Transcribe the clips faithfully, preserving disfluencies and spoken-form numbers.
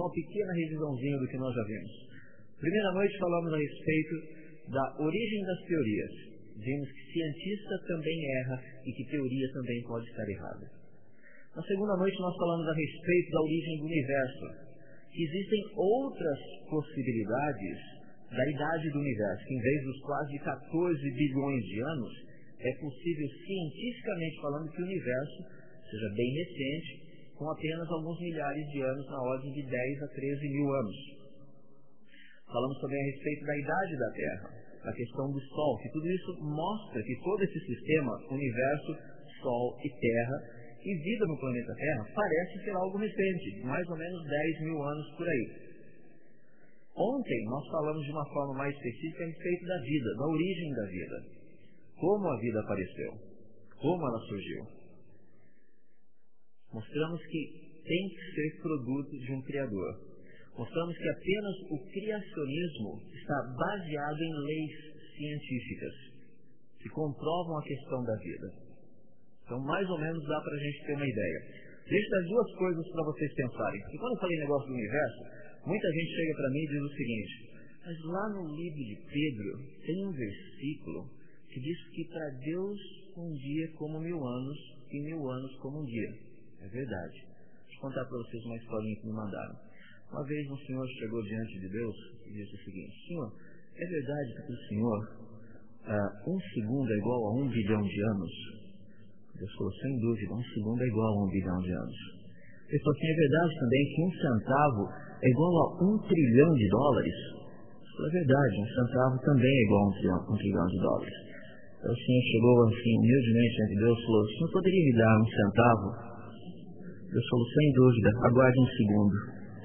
só uma pequena revisãozinha do que nós já vimos. Primeira noite falamos a respeito da origem das teorias. Vimos que cientista também erra e que teoria também pode estar errada. Na segunda noite nós falamos a respeito da origem do universo. Que existem outras possibilidades da idade do universo, que em vez dos quase quatorze bilhões de anos, é possível cientificamente falando que o universo seja bem recente, com apenas alguns milhares de anos, na ordem de dez a treze mil anos. Falamos também a respeito da idade da Terra, a questão do Sol, que tudo isso mostra que todo esse sistema, universo, Sol e Terra, e vida no planeta Terra, parece ser algo recente, mais ou menos dez mil anos por aí. Ontem nós falamos de uma forma mais específica a respeito da vida, da origem da vida. Como a vida apareceu, como ela surgiu. Mostramos que tem que ser produto de um Criador. Mostramos que apenas o criacionismo está baseado em leis científicas que comprovam a questão da vida. Então, mais ou menos dá para a gente ter uma ideia. Deixa eu dar duas coisas para vocês pensarem. Porque quando eu falei negócio do universo, muita gente chega para mim e diz o seguinte: mas lá no livro de Pedro tem um versículo que diz que para Deus um dia é como mil anos e mil anos como um dia. É verdade. Deixa eu contar para vocês uma historinha que me mandaram. Uma vez um senhor chegou diante de Deus e disse o seguinte: Senhor, é verdade que para o Senhor uh, um segundo é igual a um bilhão de anos? Deus falou: sem dúvida, um segundo é igual a um bilhão de anos. Ele falou assim: é verdade também que um centavo é igual a um trilhão de dólares? Ele falou: é verdade, um centavo também é igual a um trilhão, um trilhão de dólares. Então o senhor chegou assim, humildemente ante Deus e falou: o senhor poderia me dar um centavo? Deus falou: sem dúvida, aguarde um segundo.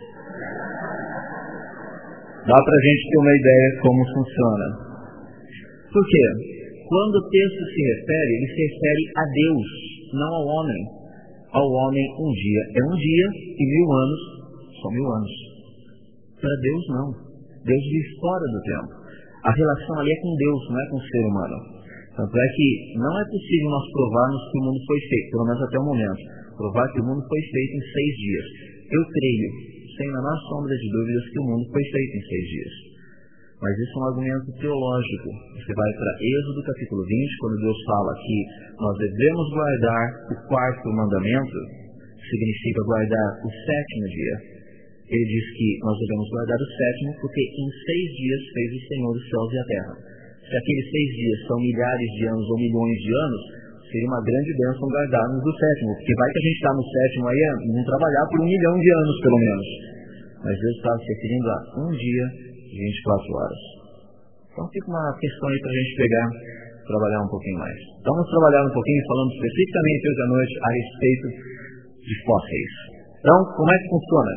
Dá para a gente ter uma ideia como funciona. Por quê? Quando o texto se refere, ele se refere a Deus, não ao homem. Ao homem um dia é um dia e mil anos são mil anos. Para Deus não. Deus vive fora do tempo. A relação ali é com Deus, não é com o ser humano. Tanto é que não é possível nós provarmos que o mundo foi feito, pelo menos até o momento. Provar que o mundo foi feito em seis dias. Eu creio, sem a menor sombra de dúvidas, que o mundo foi feito em seis dias. Mas isso é um argumento teológico. Você vai para Êxodo capítulo vinte, quando Deus fala que nós devemos guardar o quarto mandamento, que significa guardar o sétimo dia. Ele diz que nós devemos guardar o sétimo porque em seis dias fez o Senhor os céus e a terra. Se aqueles seis dias são milhares de anos ou milhões de anos, seria uma grande bênção guardarmos o sétimo, porque vai que a gente está no sétimo aí, vamos trabalhar por um milhão de anos pelo menos. Mas Deus estava se referindo a um dia de vinte e quatro horas. Então fica uma questão aí para a gente pegar, trabalhar um pouquinho mais. Então vamos trabalhar um pouquinho falando especificamente hoje à noite a respeito de fósseis. Então, como é que funciona?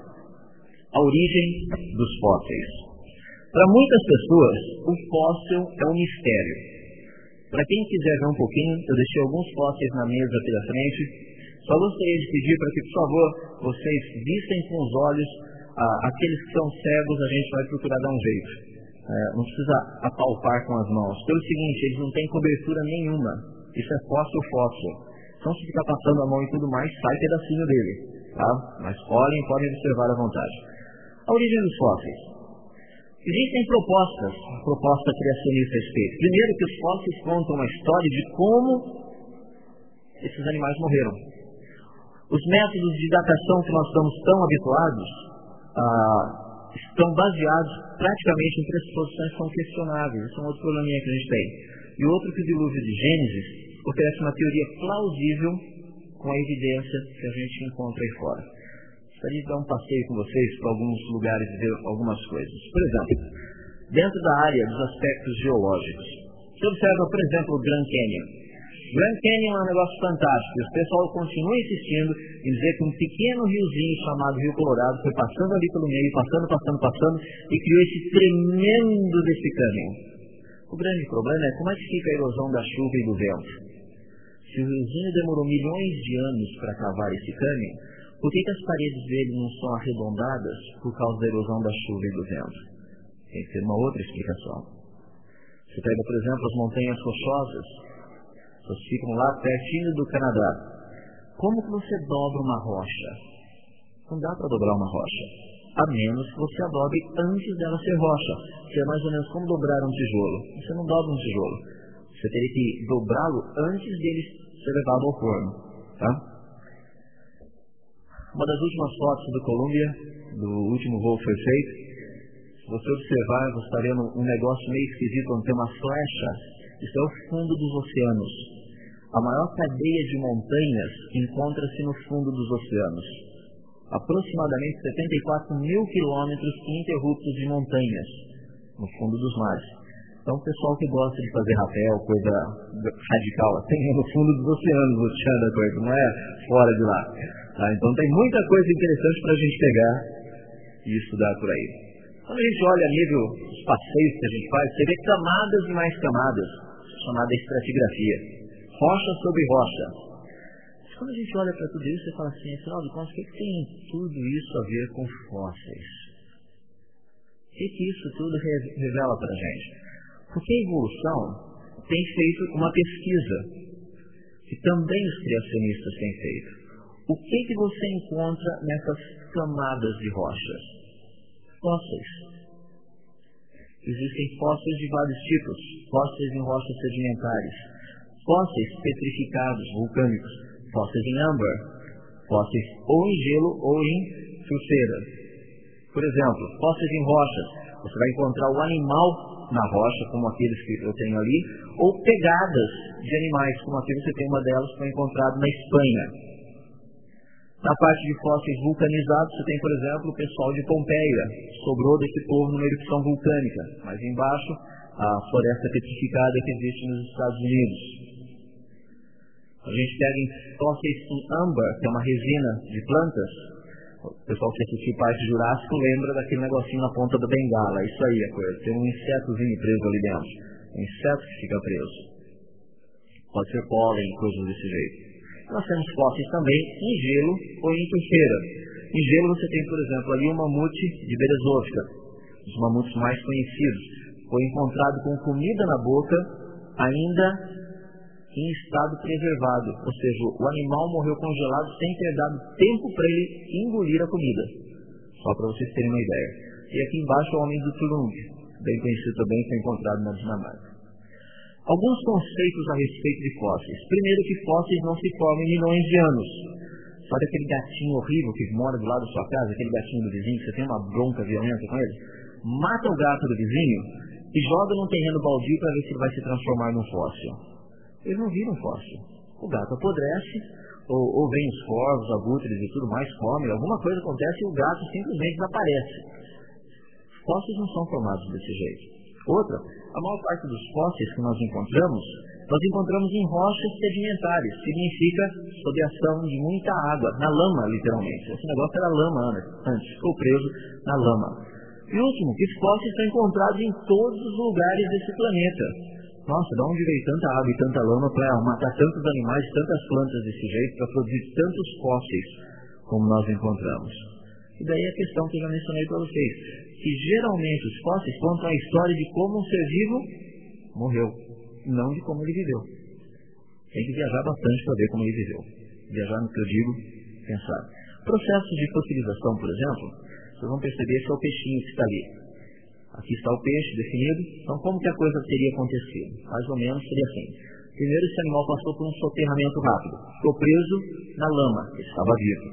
A origem dos fósseis. Para muitas pessoas, o fóssil é um mistério. Para quem quiser ver um pouquinho, eu deixei alguns fósseis na mesa aqui da frente. Só gostaria de pedir para que, por favor, vocês vistem com os olhos. Ah, aqueles que são cegos, a gente vai procurar dar um jeito. É, não precisa apalpar com as mãos. Pelo seguinte, eles não têm cobertura nenhuma. Isso é fóssil fóssil. Então, se ficar passando a mão e tudo mais, sai pedacinho dele. Tá? Mas olhem, podem observar à vontade. A origem dos fósseis. Existem propostas, proposta criacionista a respeito. Primeiro, que os fósseis contam uma história de como esses animais morreram. Os métodos de datação que nós estamos tão habituados ah, estão baseados praticamente em pressuposições que são questionáveis. Isso é um outro probleminha que a gente tem. E outro, que o dilúvio de Gênesis oferece uma teoria plausível com a evidência que a gente encontra aí fora. Gostaria de dar um passeio com vocês para alguns lugares e ver algumas coisas. Por exemplo, dentro da área dos aspectos geológicos, você observa, por exemplo, o Grand Canyon. O Grand Canyon é um negócio fantástico. O pessoal continua insistindo em dizer que um pequeno riozinho chamado Rio Colorado foi passando ali pelo meio, passando, passando, passando, e criou esse tremendo desse cânion. O grande problema é como é que fica a erosão da chuva e do vento. Se o riozinho demorou milhões de anos para cavar esse cânion, por que, que as paredes dele não são arredondadas por causa da erosão da chuva e do vento? Tem que ter uma outra explicação. Você pega, por exemplo, as montanhas rochosas, elas ficam lá pertinho do Canadá. Como que você dobra uma rocha? Não dá para dobrar uma rocha. a menos que você a dobre antes dela ser rocha, que é mais ou menos como dobrar um tijolo. Você não dobra um tijolo, você teria que dobrá-lo antes dele ser levado ao forno, tá? Uma das últimas fotos do Columbia, do último voo que foi feito, se você observar, você está vendo um negócio meio esquisito, onde tem uma flecha. Isso é o fundo dos oceanos. A maior cadeia de montanhas encontra-se no fundo dos oceanos. Aproximadamente setenta e quatro mil quilômetros ininterruptos de montanhas no fundo dos mares. Então, o pessoal que gosta de fazer rapel, coisa radical, assim, é no fundo dos oceanos, o tchan da coisa, não é fora de lá. Tá? Então, tem muita coisa interessante para a gente pegar e estudar por aí. Quando a gente olha a nível dos passeios que a gente faz, você vê camadas e mais camadas, chamada estratigrafia. Rocha sobre rocha. Mas quando a gente olha para tudo isso, você fala assim, afinal de contas, o que, que tem tudo isso a ver com fósseis? O que, que isso tudo revela para a gente? Porque a evolução tem feito uma pesquisa, que também os criacionistas têm feito. O que, que você encontra nessas camadas de rochas? Fósseis. Existem fósseis de vários tipos, fósseis em rochas sedimentares, fósseis petrificados, vulcânicos, fósseis em âmbar, fósseis ou em gelo ou em sulfeira. Por exemplo, fósseis em rochas, você vai encontrar o animal na rocha, como aqueles que eu tenho ali, ou pegadas de animais, como aqui você tem uma delas que foi encontrada na Espanha. Na parte de fósseis vulcanizados, você tem, por exemplo, o pessoal de Pompeia, sobrou desse povo numa erupção vulcânica. Mais embaixo, a floresta petrificada que existe nos Estados Unidos. A gente pega em fósseis em âmbar, que é uma resina de plantas. O pessoal que assistiu parte Jurássico lembra daquele negocinho na ponta da bengala. Isso aí é coisa. Tem um insetozinho preso ali dentro. Um inseto que fica preso. Pode ser pólen, coisas desse jeito. Nós temos fósseis também em gelo ou em sulfeira. Em gelo você tem, por exemplo, ali um mamute de Berezovka, os mamutes mais conhecidos. Foi encontrado com comida na boca, ainda em estado preservado. Ou seja, o animal morreu congelado sem ter dado tempo para ele engolir a comida. Só para vocês terem uma ideia. E aqui embaixo o homem do Tulung, bem conhecido também, foi encontrado na Dinamarca. Alguns conceitos a respeito de fósseis. Primeiro, que fósseis não se formam em milhões de anos. Sabe aquele gatinho horrível que mora do lado da sua casa, aquele gatinho do vizinho, que você tem uma bronca violenta com ele? Mata o gato do vizinho e joga num terreno baldio para ver se ele vai se transformar num fóssil. Ele não vira um fóssil. O gato apodrece, ou, ou vem os corvos, abutres e tudo mais, come, alguma coisa acontece e o gato simplesmente desaparece. Fósseis não são formados desse jeito. Outra, a maior parte dos fósseis que nós encontramos, nós encontramos em rochas sedimentares, significa sob a ação de muita água, na lama, literalmente. Esse negócio era lama antes, ficou preso na lama. E último, que os fósseis são encontrados em todos os lugares desse planeta. Nossa, de onde veio tanta água e tanta lama para matar tantos animais, tantas plantas desse jeito, para produzir tantos fósseis como nós encontramos? E daí a questão que eu já mencionei para vocês, que geralmente os fósseis contam a história de como um ser vivo morreu, não de como ele viveu. Tem que viajar bastante para ver como ele viveu. Viajar no que eu digo, pensar. Processos de fossilização, por exemplo, vocês vão perceber que é o peixinho que está ali. Aqui está o peixe definido. Então, como que a coisa teria acontecido? Mais ou menos seria assim. Primeiro, esse animal passou por um soterramento rápido. Ficou preso na lama. Ele estava vivo.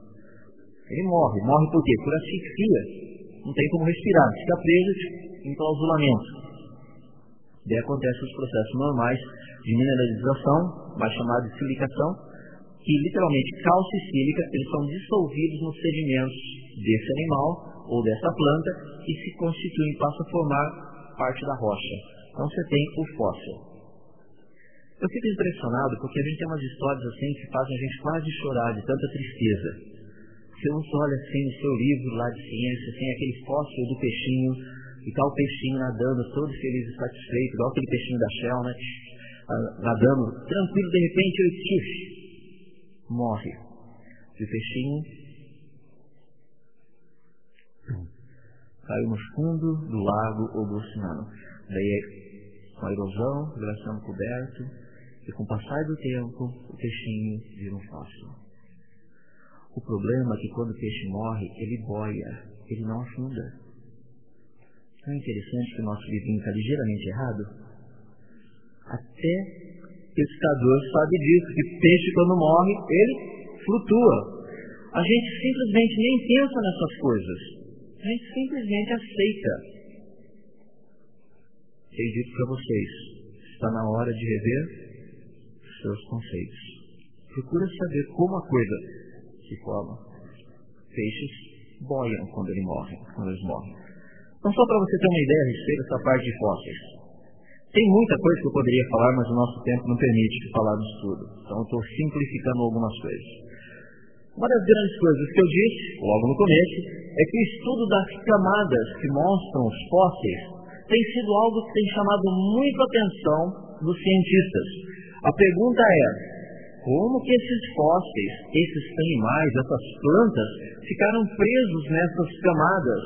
Ele morre. Morre por quê? Por asfixia. Não tem como respirar. Fica preso em clausulamento. Daí acontecem os processos normais de mineralização, mais chamado de silicação, que literalmente cálcio e sílica, eles são dissolvidos nos sedimentos desse animal ou dessa planta e se constituem, passam a formar parte da rocha. Então você tem o fóssil. Eu fico impressionado porque a gente tem umas histórias assim que fazem a gente quase chorar de tanta tristeza. Você não olha assim no seu livro lá de ciência, tem aquele fóssil do peixinho, e tá o peixinho nadando todo feliz e satisfeito, igual aquele peixinho da Shell, né? Nadando tranquilo, de repente ele tchuf, morre. E o peixinho caiu no fundo do lago ou do oceano. Daí, com a erosão, ele vai sendo coberto, e com o passar do tempo, o peixinho vira um fóssil. O problema é que quando o peixe morre, ele boia, ele não afunda. Não é interessante que o nosso livrinho está ligeiramente errado? Até pescador sabe disso, que peixe quando morre, ele flutua. A gente simplesmente nem pensa nessas coisas. A gente simplesmente aceita. Tenho dito para vocês, está na hora de rever seus conceitos. Procura saber como a coisa se forma. Peixes boiam quando eles morrem. Quando eles morrem. Então, só para você ter uma ideia a respeito dessa parte de fósseis. Tem muita coisa que eu poderia falar, mas o nosso tempo não permite falarmos tudo. Então, eu estou simplificando algumas coisas. Uma das grandes coisas que eu disse, logo no começo, é que o estudo das camadas que mostram os fósseis tem sido algo que tem chamado muito a atenção dos cientistas. A pergunta é, como que esses fósseis, esses animais, essas plantas, ficaram presos nessas camadas?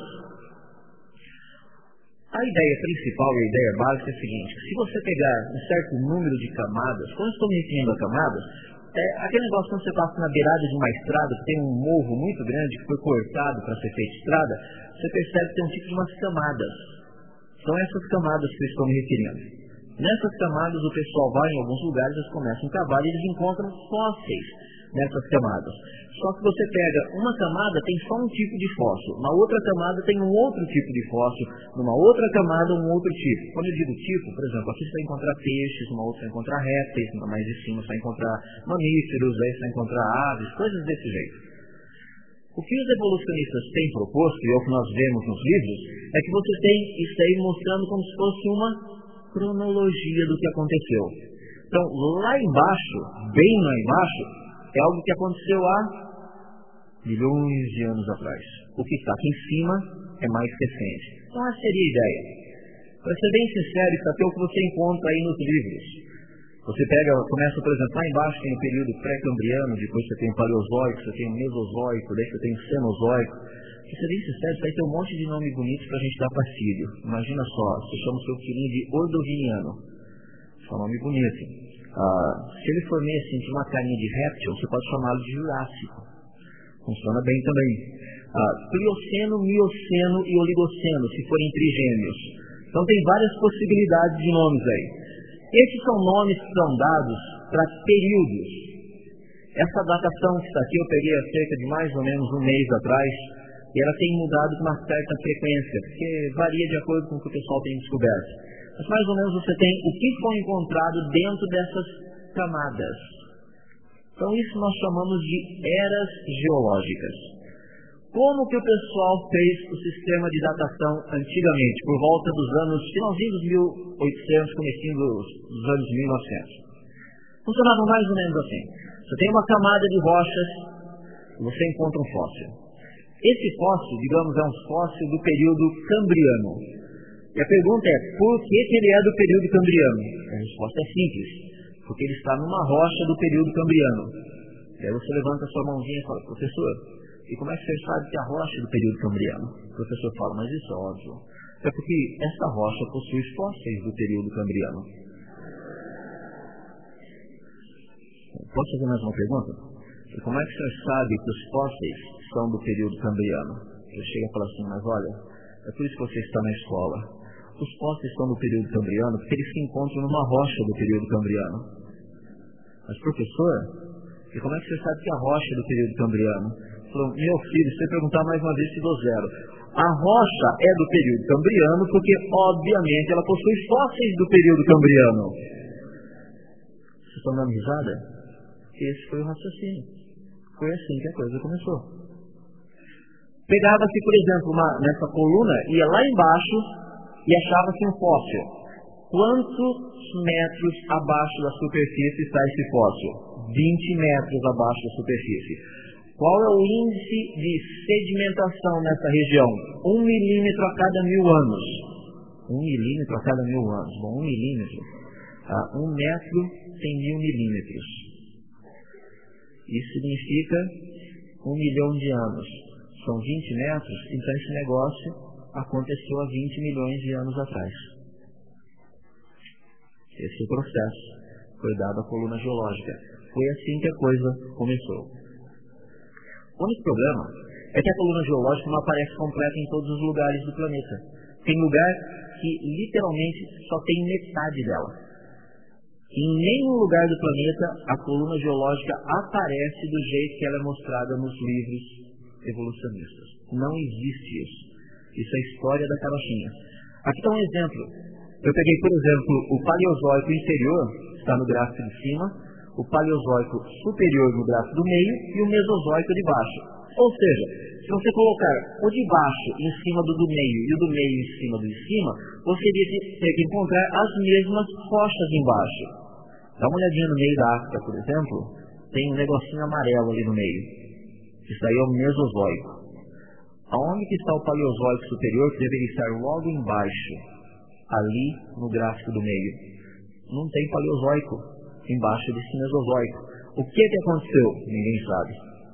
A ideia principal e a ideia básica é a seguinte: se você pegar um certo número de camadas, quando estou me referindo a camadas, é aquele negócio quando você passa na beirada de uma estrada, que tem um morro muito grande que foi cortado para ser feita estrada, você percebe que tem um tipo de umas camadas. São essas camadas que eu estou me referindo. Nessas camadas o pessoal vai em alguns lugares, eles começam a cavar e eles encontram fósseis nessas camadas. Só que você pega uma camada, tem só um tipo de fóssil, na outra camada tem um outro tipo de fóssil, numa outra camada um outro tipo. Quando eu digo tipo, por exemplo, aqui você vai encontrar peixes, numa outra você vai encontrar répteis, mais de cima você vai encontrar mamíferos, aí você vai encontrar aves, coisas desse jeito. O que os evolucionistas têm proposto, e é o que nós vemos nos livros, é que você tem isso aí mostrando como se fosse uma cronologia do que aconteceu. Então, lá embaixo, bem lá embaixo, é algo que aconteceu há milhões de anos atrás. O que está aqui em cima é mais recente. Então, essa seria a ideia. Para ser bem sincero, isso até é o que você encontra aí nos livros. Você pega, começa, por exemplo, lá embaixo tem o período pré-cambriano, depois você tem o paleozoico, você tem o mesozoico, daí você tem o cenozoico. Para ser bem sincero, isso aí tem um monte de nome bonito para a gente dar para filho. Imagina só, você chama o seu filhinho de ordoviniano. Isso é um nome bonito. Ah, se ele for meio assim, de uma carinha de réptil, você pode chamá-lo de jurássico. Funciona bem também. Ah, Plioceno, Mioceno e Oligoceno, se forem trigêmeos. Então tem várias possibilidades de nomes aí. Esses são nomes que são dados para períodos. Essa datação que está aqui eu peguei há cerca de mais ou menos um mês atrás, e ela tem mudado com uma certa frequência, porque varia de acordo com o que o pessoal tem descoberto. Mas mais ou menos você tem o que foi encontrado dentro dessas camadas. Então isso nós chamamos de eras geológicas. Como que o pessoal fez o sistema de datação antigamente, por volta dos anos, finalzinho dos mil e oitocentos, comecinho dos, dos anos mil e novecentos? Funcionava mais ou menos assim. Você tem uma camada de rochas e você encontra um fóssil. Esse fóssil, digamos, é um fóssil do período cambriano. E a pergunta é, por que, que ele é do período cambriano? A resposta é simples, porque ele está numa rocha do período cambriano. E aí você levanta a sua mãozinha e fala, professor, e como é que você sabe que é a rocha do período cambriano? O professor fala, mas isso é óbvio. É porque essa rocha possui fósseis do período cambriano. Posso fazer mais uma pergunta? E como é que você sabe que os fósseis são do período cambriano? Você chega e fala assim, mas olha, é por isso que você está na escola. Os fósseis são do período cambriano porque eles se encontram numa rocha do período cambriano. Mas professor, e como é que você sabe que é a rocha é do período cambriano? Falou, meu filho, se você perguntar mais uma vez, te dou zero. A rocha é do período cambriano porque, obviamente, ela possui fósseis do período cambriano. Vocês estão dando risada? Esse foi o raciocínio. Foi assim que a coisa começou. Pegava-se, por exemplo, uma, nessa coluna, ia lá embaixo e achava-se um fóssil. Quantos metros abaixo da superfície está esse fóssil? vinte metros abaixo da superfície. Qual é o índice de sedimentação nessa região? Um milímetro a cada mil anos. Um milímetro a cada mil anos. Bom, um milímetro. Ah, um metro tem mil milímetros. Isso significa um milhão de anos. São vinte metros, então esse negócio aconteceu há vinte milhões de anos atrás. Esse é o processo. Foi dado à coluna geológica. Foi assim que a coisa começou. O único problema é que a coluna geológica não aparece completa em todos os lugares do planeta. Tem lugar que literalmente só tem metade dela. Em nenhum lugar do planeta a coluna geológica aparece do jeito que ela é mostrada nos livros evolucionistas. Não existe isso. Isso é a história da carochinha. Aqui está um exemplo. Eu peguei, por exemplo, o Paleozoico inferior, está no gráfico de cima, o Paleozoico superior no gráfico do meio e o Mesozoico de baixo. Ou seja, se você colocar o de baixo em cima do do meio e o do meio em cima do de cima, você iria ter que encontrar as mesmas rochas embaixo. Dá uma olhadinha no meio da África, por exemplo, tem um negocinho amarelo ali no meio. Isso aí é o Mesozoico. Aonde que está o Paleozoico superior, que deveria estar logo embaixo, ali no gráfico do meio? Não tem Paleozoico embaixo desse Mesozoico. O que que aconteceu? Ninguém sabe.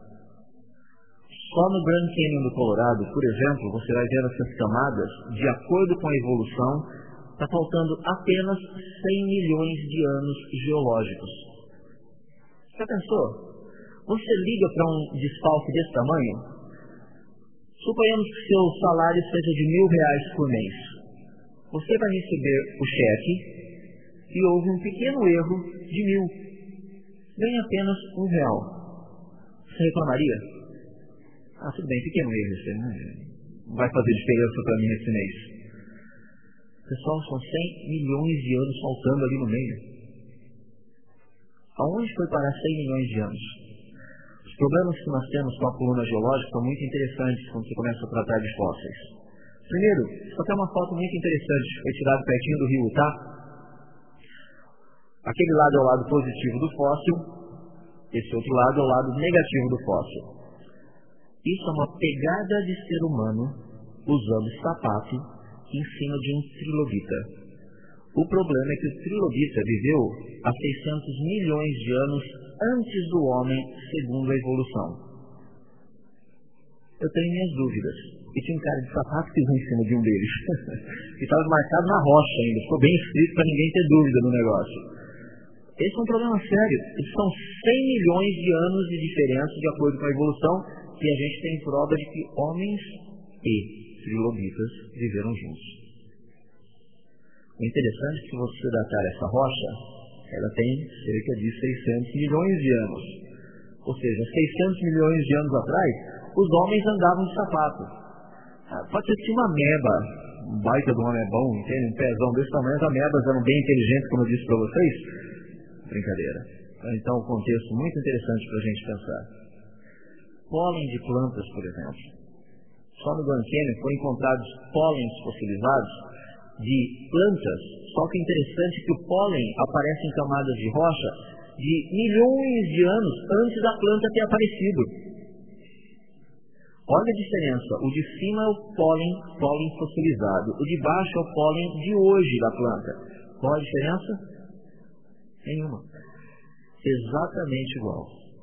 Só no Grand Canyon do Colorado, por exemplo, você vai ver essas camadas, de acordo com a evolução, está faltando apenas cem milhões de anos geológicos. Já pensou? Você liga para um desfalque desse tamanho? Suponhamos que seu salário seja de mil reais por mês. Você vai receber o cheque e houve um pequeno erro de mil. Ganha apenas um real. Você reclamaria? Ah, tudo bem, pequeno erro, isso não vai fazer diferença para mim esse mês. Pessoal, são cem milhões de anos faltando ali no meio. Aonde foi parar cem milhões de anos? Os problemas que nós temos com a coluna geológica são muito interessantes quando você começa a tratar de fósseis. Primeiro, só tem uma foto muito interessante, foi tirado pertinho do rio Utah. Aquele lado é o lado positivo do fóssil, esse outro lado é o lado negativo do fóssil. Isso é uma pegada de ser humano usando sapato em cima de um trilobita. O problema é que o trilobita viveu há seiscentos milhões de anos antes do homem, segundo a evolução. Eu tenho minhas dúvidas. E tinha um cara de sapato que pisou em cima de um deles. E estava marcado na rocha ainda. Ficou bem escrito para ninguém ter dúvida no negócio. Esse é um problema sério. São cem milhões de anos de diferença, de acordo com a evolução, que a gente tem prova de que homens e trilobitas viveram juntos. O interessante é que se você datar essa rocha, ela tem cerca de seiscentos milhões de anos. Ou seja, seiscentos milhões de anos atrás, os homens andavam de sapato. Ah, pode ser que tinha uma ameba, um baita de um amebão, entende? Um pezão desse tamanho, as amebas eram bem inteligentes, como eu disse para vocês. Brincadeira. Então, um contexto muito interessante para a gente pensar. Pólen de plantas, por exemplo. Só no Grand Canyon foram encontrados pólens fossilizados de plantas, só que interessante é que o pólen aparece em camadas de rocha de milhões de anos antes da planta ter aparecido. Olha a diferença, o de cima é o pólen, pólen fossilizado, o de baixo é o pólen de hoje da planta. Qual a diferença? Nenhuma. Exatamente igual.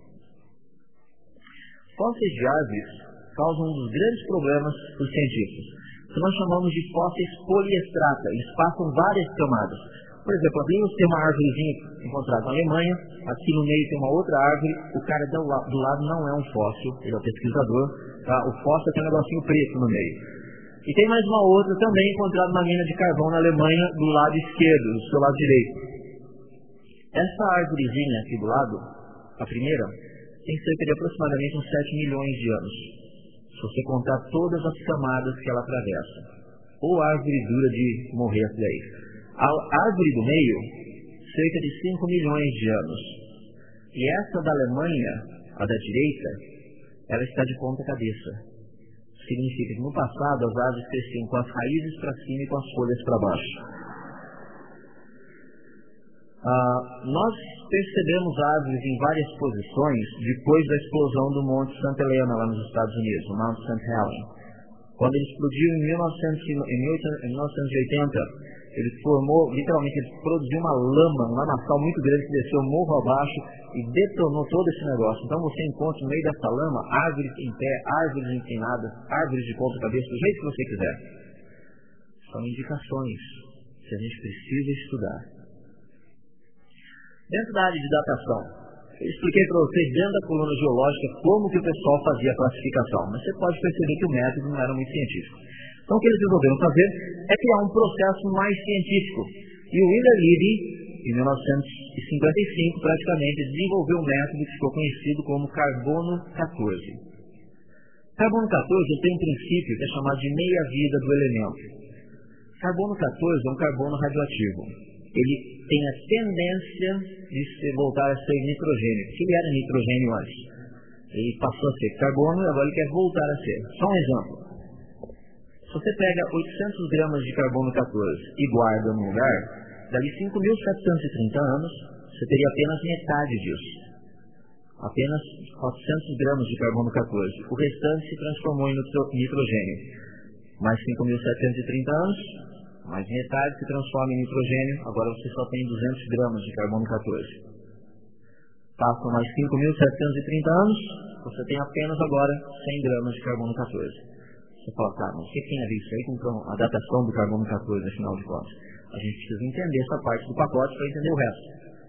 Fósseis de árvores causam um dos grandes problemas para os cientistas, que nós chamamos de fósseis poliestrata. Eles passam várias camadas. Por exemplo, ali você tem uma árvorezinha encontrada na Alemanha, aqui no meio tem uma outra árvore, o cara do, la do lado não é um fóssil, ele é um pesquisador, tá? O fóssil tem um negocinho preto no meio. E tem mais uma outra também encontrada na mina de carvão na Alemanha, do lado esquerdo, do seu lado direito. Essa árvorezinha aqui do lado, a primeira, tem cerca de aproximadamente uns sete milhões de anos. Se você contar todas as camadas que ela atravessa. Ou a árvore dura de morrer essa daí. A árvore do meio, cerca de cinco milhões de anos. E essa da Alemanha, a da direita, ela está de ponta cabeça. Significa que no passado as árvores cresciam com as raízes para cima e com as folhas para baixo. Ah, nós percebemos árvores em várias posições depois da explosão do Monte Santa Helena lá nos Estados Unidos, o Mount Saint Helens. Quando ele explodiu em mil novecentos e oitenta, ele formou, literalmente, ele produziu uma lama, um lamaçal muito grande que desceu morro abaixo e detonou todo esse negócio. Então você encontra no meio dessa lama árvores em pé, árvores inclinadas, árvores de ponta cabeça, do jeito que você quiser. São indicações que a gente precisa estudar. Dentro da área de datação, Eu expliquei para vocês dentro da coluna geológica como que o pessoal fazia a classificação, mas você pode perceber que o método não era muito científico. Então o que eles resolveram fazer é criar um processo mais científico. E o Wheeler Liddy, em mil novecentos e cinquenta e cinco, praticamente desenvolveu um método que ficou conhecido como carbono quatorze. Carbono quatorze tem um princípio que é chamado de meia-vida do elemento. Carbono quatorze é um carbono radioativo. Ele tem a tendência de se voltar a ser nitrogênio, porque ele era nitrogênio antes. Ele passou a ser carbono e agora ele quer voltar a ser. Só um exemplo. Se você pega oitocentos gramas de carbono quatorze e guarda num lugar, dali cinco mil setecentos e trinta anos, você teria apenas metade disso. Apenas quatrocentos gramas de carbono quatorze. O restante se transformou em nitrogênio. Mais cinco mil setecentos e trinta anos, mais metade se transforma em nitrogênio, agora você só tem duzentos gramas de carbono quatorze. Passam mais cinco mil setecentos e trinta anos, você tem apenas agora cem gramas de carbono quatorze. Você fala, tá, mas o que tem a ver isso aí com a datação do carbono quatorze, afinal de contas? A gente precisa entender essa parte do pacote para entender o resto.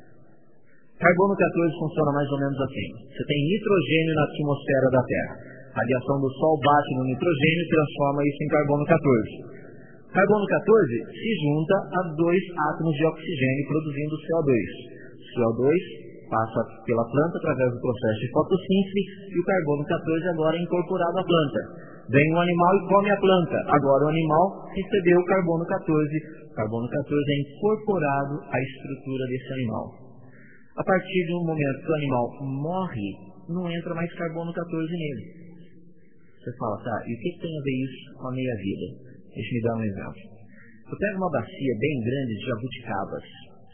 Carbono quatorze funciona mais ou menos assim. Você tem nitrogênio na atmosfera da Terra. A radiação do Sol bate no nitrogênio e transforma isso em carbono quatorze. Carbono quatorze se junta a dois átomos de oxigênio produzindo C O dois. C O dois passa pela planta através do processo de fotossíntese e o carbono quatorze agora é incorporado à planta. Vem um animal e come a planta. Agora o animal recebeu o carbono quatorze. O carbono quatorze é incorporado à estrutura desse animal. A partir do momento que o animal morre, não entra mais carbono quatorze nele. Você fala, tá, e o que tem a ver isso com a meia-vida? Deixa eu me dar um exemplo. Eu pego uma bacia bem grande de jabuticabas.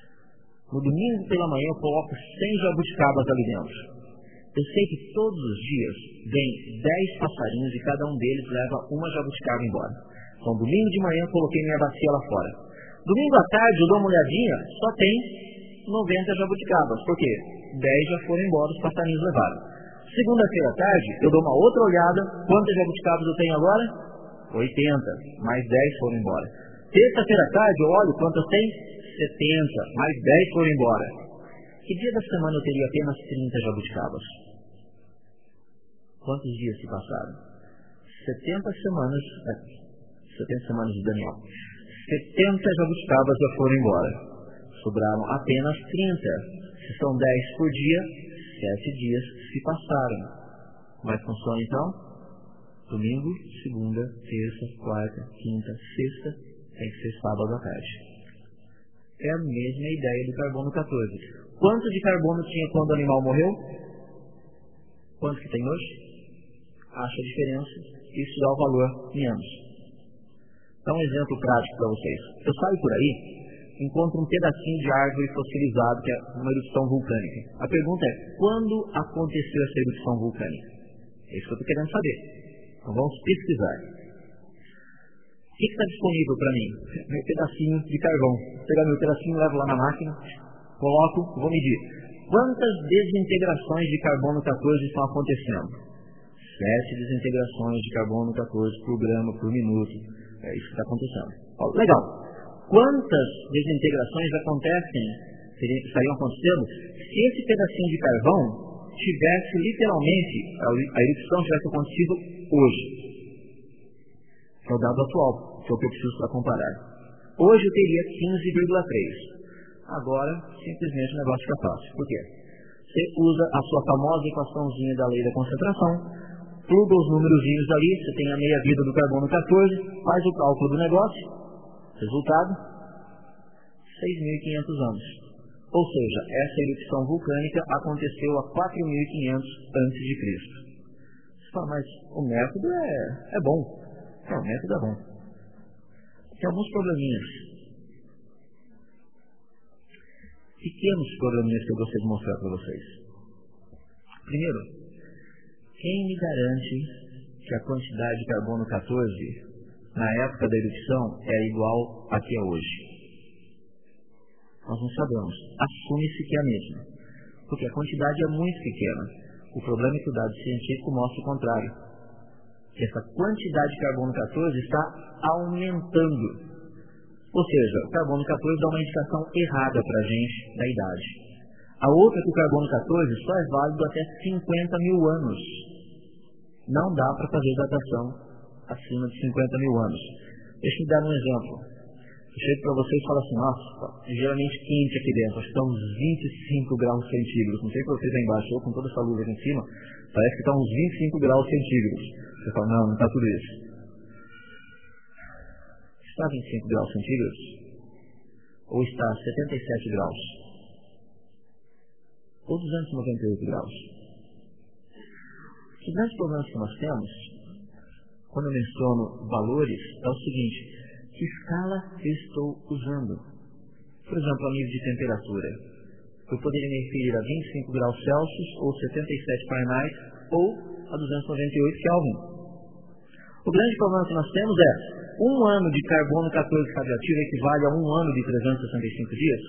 No domingo pela manhã eu coloco cem jabuticabas ali dentro. Eu sei que todos os dias vem dez passarinhos e cada um deles leva uma jabuticaba embora. Então domingo de manhã eu coloquei minha bacia lá fora. Domingo à tarde eu dou uma olhadinha, só tem noventa jabuticabas. Por quê? dez já foram embora, os passarinhos levaram. Segunda-feira à tarde eu dou uma outra olhada, quantas jabuticabas eu tenho agora? oitenta, mais dez foram embora. Terça-feira à tarde eu olho quantas tem? setenta, mais dez foram embora. Que dia da semana eu teria apenas trinta jabuticabas? Quantos dias se passaram? setenta semanas, é, setenta semanas de Daniel. setenta jabuticabas já foram embora. Sobraram apenas trinta. Se são dez por dia, sete dias se passaram. Como é que funciona então? Domingo, segunda, terça, quarta, quinta, sexta, tem que ser sábado à tarde. É a mesma ideia do carbono quatorze. Quanto de carbono tinha quando o animal morreu? Quanto que tem hoje? Acha a diferença, isso dá o valor em anos. Dá um exemplo prático para vocês. Eu saio por aí, encontro um pedacinho de árvore fossilizado, que é uma erupção vulcânica. A pergunta é, quando aconteceu essa erupção vulcânica? É isso que eu estou querendo saber. Então vamos pesquisar. O que está disponível para mim? Meu pedacinho de carvão. Vou pegar meu pedacinho, levo lá na máquina, coloco, vou medir. Quantas desintegrações de carbono quatorze estão acontecendo? Sete desintegrações de carbono quatorze por grama por minuto. É isso que está acontecendo. Ó, legal. Quantas desintegrações acontecem, estariam acontecendo, se esse pedacinho de carvão tivesse literalmente, a erupção tivesse acontecido hoje? É o dado atual, que é o que eu preciso para comparar. Hoje eu teria quinze vírgula três. Agora, simplesmente o negócio fica fácil. Por quê? Você usa a sua famosa equaçãozinha da lei da concentração, pluga os númerozinhos ali, você tem a meia-vida do carbono quatorze, faz o cálculo do negócio, resultado, seis mil e quinhentos anos. Ou seja, essa erupção vulcânica aconteceu a quatro mil e quinhentos antes de Cristo. Você fala, mas o método é, é bom. É, o método é bom. Tem alguns probleminhas. Pequenos probleminhas que eu gostaria de mostrar para vocês. Primeiro, quem me garante que a quantidade de carbono quatorze na época da erupção é igual a que é hoje? Nós não sabemos. Assume-se que é a mesma. Porque a quantidade é muito pequena. O problema é que o dado científico mostra o contrário. Que essa quantidade de carbono quatorze está aumentando. Ou seja, o carbono quatorze dá uma indicação errada para a gente da idade. A outra, que o carbono quatorze, só é válido até cinquenta mil anos. Não dá para fazer datação acima de cinquenta mil anos. Deixa eu dar um exemplo. Eu chego para vocês e falo assim, nossa, geralmente quente aqui dentro, acho que está uns vinte e cinco graus centígrados. Não sei para vocês aí embaixo, ou com toda essa luz aqui em cima, parece que está uns vinte e cinco graus centígrados. Você fala, não, não está tudo isso. Está vinte e cinco graus centígrados? Ou está setenta e sete graus? Ou duzentos e noventa e oito graus? Os grandes problemas que nós temos, quando eu menciono valores, é o seguinte: que escala eu estou usando? Por exemplo, a nível de temperatura. Eu poderia me referir a vinte e cinco graus Celsius, ou setenta e sete Fahrenheit, ou a duzentos e noventa e oito Kelvin. O grande problema que nós temos é, um ano de carbono quatorze radioativo equivale a um ano de trezentos e sessenta e cinco dias?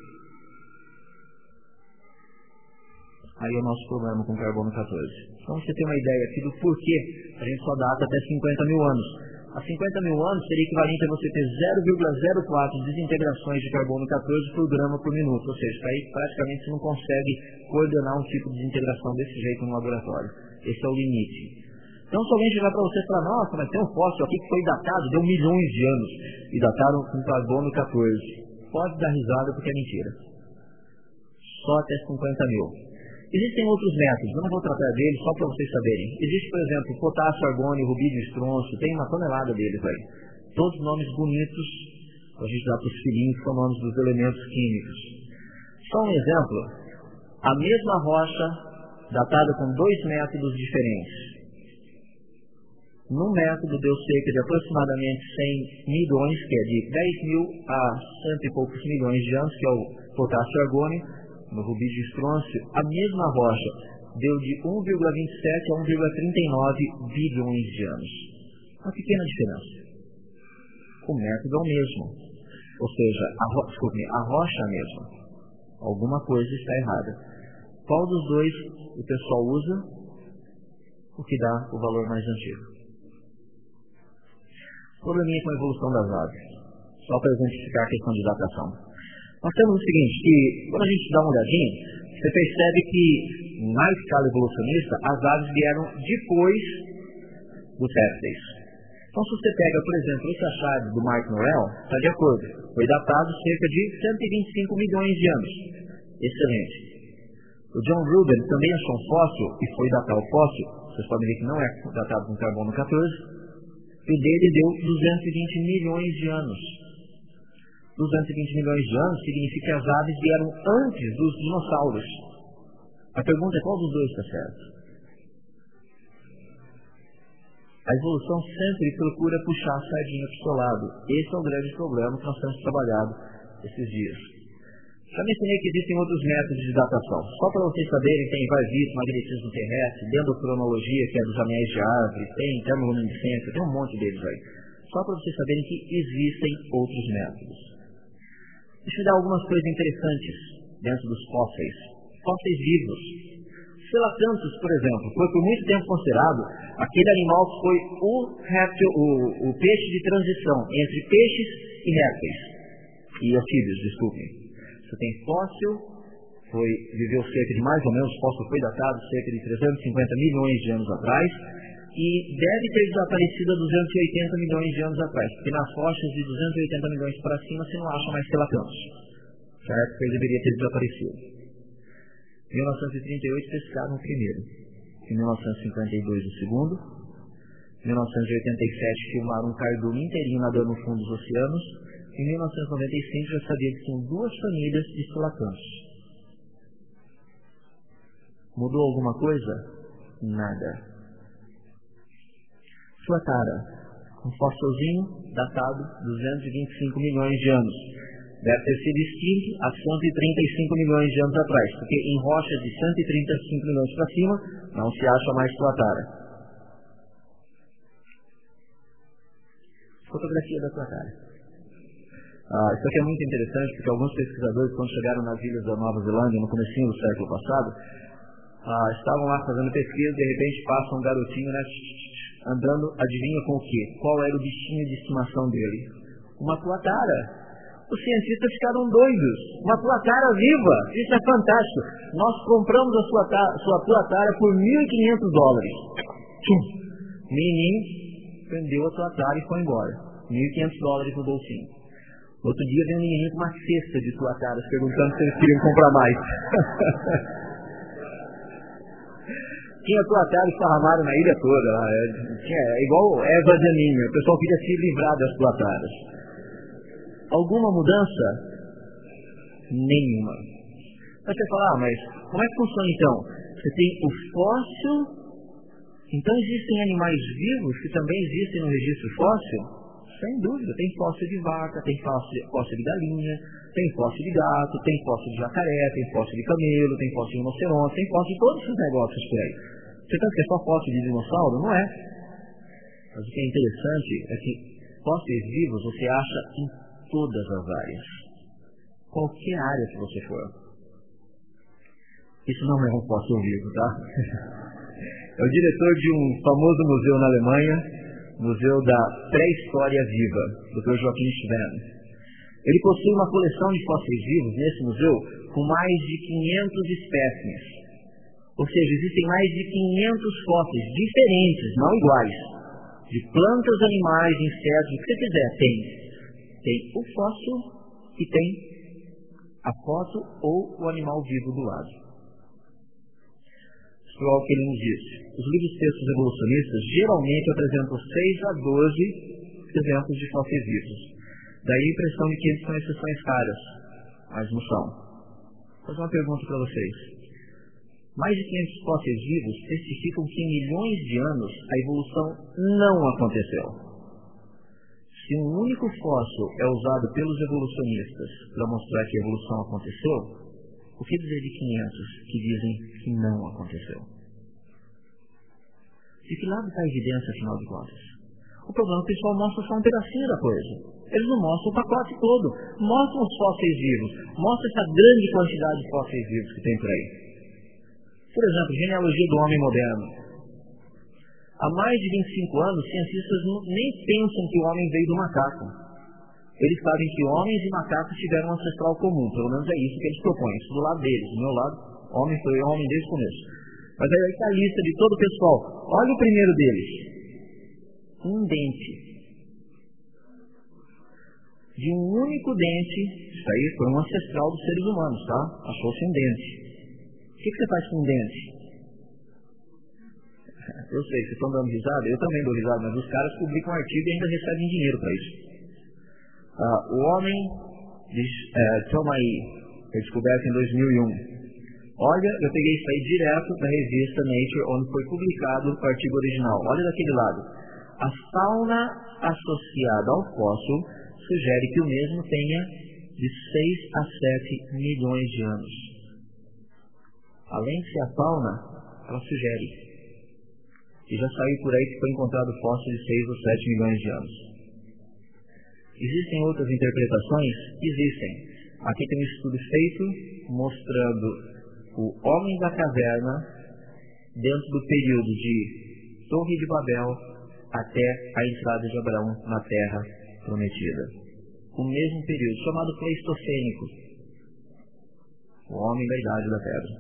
Aí é o nosso problema com o carbono quatorze. Então você tem uma ideia aqui do porquê a gente só data até cinquenta mil anos. A cinquenta mil anos seria equivalente a você ter zero vírgula zero quatro desintegrações de carbono quatorze por grama por minuto. Ou seja, aí praticamente você não consegue coordenar um tipo de desintegração desse jeito no laboratório. Esse é o limite. Então se alguém chegar para você e falar, nossa, mas tem um fóssil aqui que foi datado, deu milhões de anos, e dataram com carbono quatorze. Pode dar risada porque é mentira. Só até cinquenta mil. Existem outros métodos, não vou tratar deles só para vocês saberem. Existe, por exemplo, potássio, argônio, rubídio, estronço, tem uma tonelada deles aí. Todos nomes bonitos, a gente dá para os filhinhos, são nomes dos elementos químicos. Só um exemplo, a mesma rocha, datada com dois métodos diferentes. Num método deu cerca de aproximadamente cem milhões, que é de dez mil a cento e poucos milhões de anos, que é o potássio argônio. No rubídio estrôncio, a mesma rocha deu de um vírgula vinte e sete a um vírgula trinta e nove bilhões de anos. Uma pequena diferença. O método é o mesmo. Ou seja, a, ro desculpe, a rocha é a mesma. Alguma coisa está errada. Qual dos dois o pessoal usa? O que dá o valor mais antigo. Probleminha com a evolução das aves. Só para exemplificar a questão de datação. Nós temos o seguinte, que quando a gente dá uma olhadinha, você percebe que na escala evolucionista, as aves vieram depois dos répteis. Então se você pega, por exemplo, esse achado do Mark Norell, está de acordo, foi datado cerca de cento e vinte e cinco milhões de anos. Excelente. O John Rubin também achou um fóssil, e foi datar o fóssil, vocês podem ver que não é datado com carbono quatorze, e o dele deu duzentos e vinte milhões de anos. duzentos e vinte milhões de anos significa que as aves vieram antes dos dinossauros. A pergunta é qual dos dois está certo? A evolução sempre procura puxar a sardinha para o seu lado. Esse é o grande problema que nós temos trabalhado esses dias. Já mencionei que existem outros métodos de datação. Só para vocês saberem, tem varvito, magnetismo terrestre, dendrocronologia, que é dos anéis de árvore, tem termoluminescência, tem um monte deles aí. Só para vocês saberem que existem outros métodos. Deixa eu dar algumas coisas interessantes dentro dos fósseis. Fósseis vivos. Selacanthus, por exemplo, foi por muito tempo considerado aquele animal que foi o réptil, o, o peixe de transição entre peixes e répteis. E anfíbios, desculpem. Você tem fóssil, foi, viveu cerca de mais ou menos, o fóssil foi datado cerca de trezentos e cinquenta milhões de anos atrás, e deve ter desaparecido há duzentos e oitenta milhões de anos atrás, porque nas rochas de duzentos e oitenta milhões para cima você não acha mais selacanthus, certo? Porque ele deveria ter desaparecido. Em mil novecentos e trinta e oito pescaram o primeiro, em mil novecentos e cinquenta e dois o segundo, em mil novecentos e oitenta e sete filmaram um cardume inteirinho nadando no fundo dos oceanos, em mil novecentos e noventa e cinco já sabia que tinham duas famílias de selacanthus. Mudou alguma coisa? Nada. Tuatara, um fóssilzinho datado duzentos e vinte e cinco milhões de anos. Deve ter sido extinto há cento e trinta e cinco milhões de anos atrás, porque em rochas de cento e trinta e cinco milhões para cima não se acha mais tuatara. Fotografia da tuatara. Ah, isso aqui é muito interessante, porque alguns pesquisadores, quando chegaram nas ilhas da Nova Zelândia no comecinho do século passado, ah, estavam lá fazendo pesquisa, de repente passa um garotinho, né, andando, adivinha com o quê? Qual era o bichinho de estimação dele? Uma tuatara. Os cientistas ficaram doidos. Uma tuatara viva. Isso é fantástico. Nós compramos a sua, sua tuatara por mil e quinhentos dólares. Tchum. Menino vendeu a tuatara e foi embora. mil e quinhentos dólares no bolsinho. Outro dia veio um menino com uma cesta de tuataras perguntando se eles queriam comprar mais. Tinha tuatara esparramada na ilha toda. É, tinha, é igual erva de aninho. O pessoal queria se livrar das tuataras. Alguma mudança? Nenhuma. Aí você fala, ah, mas como é que funciona então? Você tem o fóssil, então existem animais vivos que também existem no registro fóssil? Sem dúvida, tem fóssil de vaca, tem fóssil, fóssil de galinha, tem fóssil de gato, tem fóssil de jacaré, tem fóssil de camelo, tem fóssil de rinoceronte, tem fóssil de todos esses negócios por aí. Você pensa que é só fóssil de dinossauro? Não é. Mas o que é interessante é que fósseis vivos você acha em todas as áreas. Qualquer área que você for. Isso não é um fóssil vivo, tá? É o diretor de um famoso museu na Alemanha, Museu da Pré-História Viva, doutor Joachim Schwenn. Ele possui uma coleção de fósseis vivos nesse museu com mais de quinhentas espécimes. Ou seja, existem mais de quinhentos fósseis diferentes, não iguais, de plantas, animais, insetos, o que você quiser, tem. Tem o fóssil e tem a foto ou o animal vivo do lado. Isso é o que ele nos disse. Os livros textos evolucionistas geralmente apresentam seis a doze exemplos de fósseis vivos. Daí a impressão de que eles são exceções raras, mas não são. Vou fazer uma pergunta para vocês. Mais de quinhentos fósseis vivos testificam que em milhões de anos a evolução não aconteceu. Se um único fóssil é usado pelos evolucionistas para mostrar que a evolução aconteceu, o que dizer de quinhentos que dizem que não aconteceu? De que lado está a evidência, afinal de contas? O problema é que o pessoal mostra só um pedacinho da coisa. Eles não mostram o pacote todo. Mostram os fósseis vivos. Mostram essa grande quantidade de fósseis vivos que tem por aí. Por exemplo, genealogia do homem moderno. Há mais de vinte e cinco anos, cientistas nem pensam que o homem veio do macaco. Eles sabem que homens e macacos tiveram um ancestral comum. Pelo menos é isso que eles propõem. Isso do lado deles. Do meu lado, homem foi homem desde o começo. Mas aí está a lista de todo o pessoal. Olha o primeiro deles. Um dente. De um único dente. Isso aí foi um ancestral dos seres humanos, tá? Achou-se um dente. O que, que você faz com um dente? Eu sei, vocês estão dando risada, eu também dou risada, mas os caras publicam um artigo e ainda recebem dinheiro para isso. Ah, o homem de é, Tomai foi descoberto em dois mil e um. Olha, eu peguei isso aí direto da revista Nature, onde foi publicado o artigo original. Olha daquele lado. A fauna associada ao fóssil sugere que o mesmo tenha de seis a sete milhões de anos. Além de ser a fauna, ela sugere. E já saiu por aí que foi encontrado fóssil de seis ou sete milhões de anos. Existem outras interpretações? Existem. Aqui tem um estudo feito mostrando o homem da caverna dentro do período de Torre de Babel até a entrada de Abraão na Terra Prometida. O mesmo período, chamado Pleistocênico. O homem da Idade da Pedra.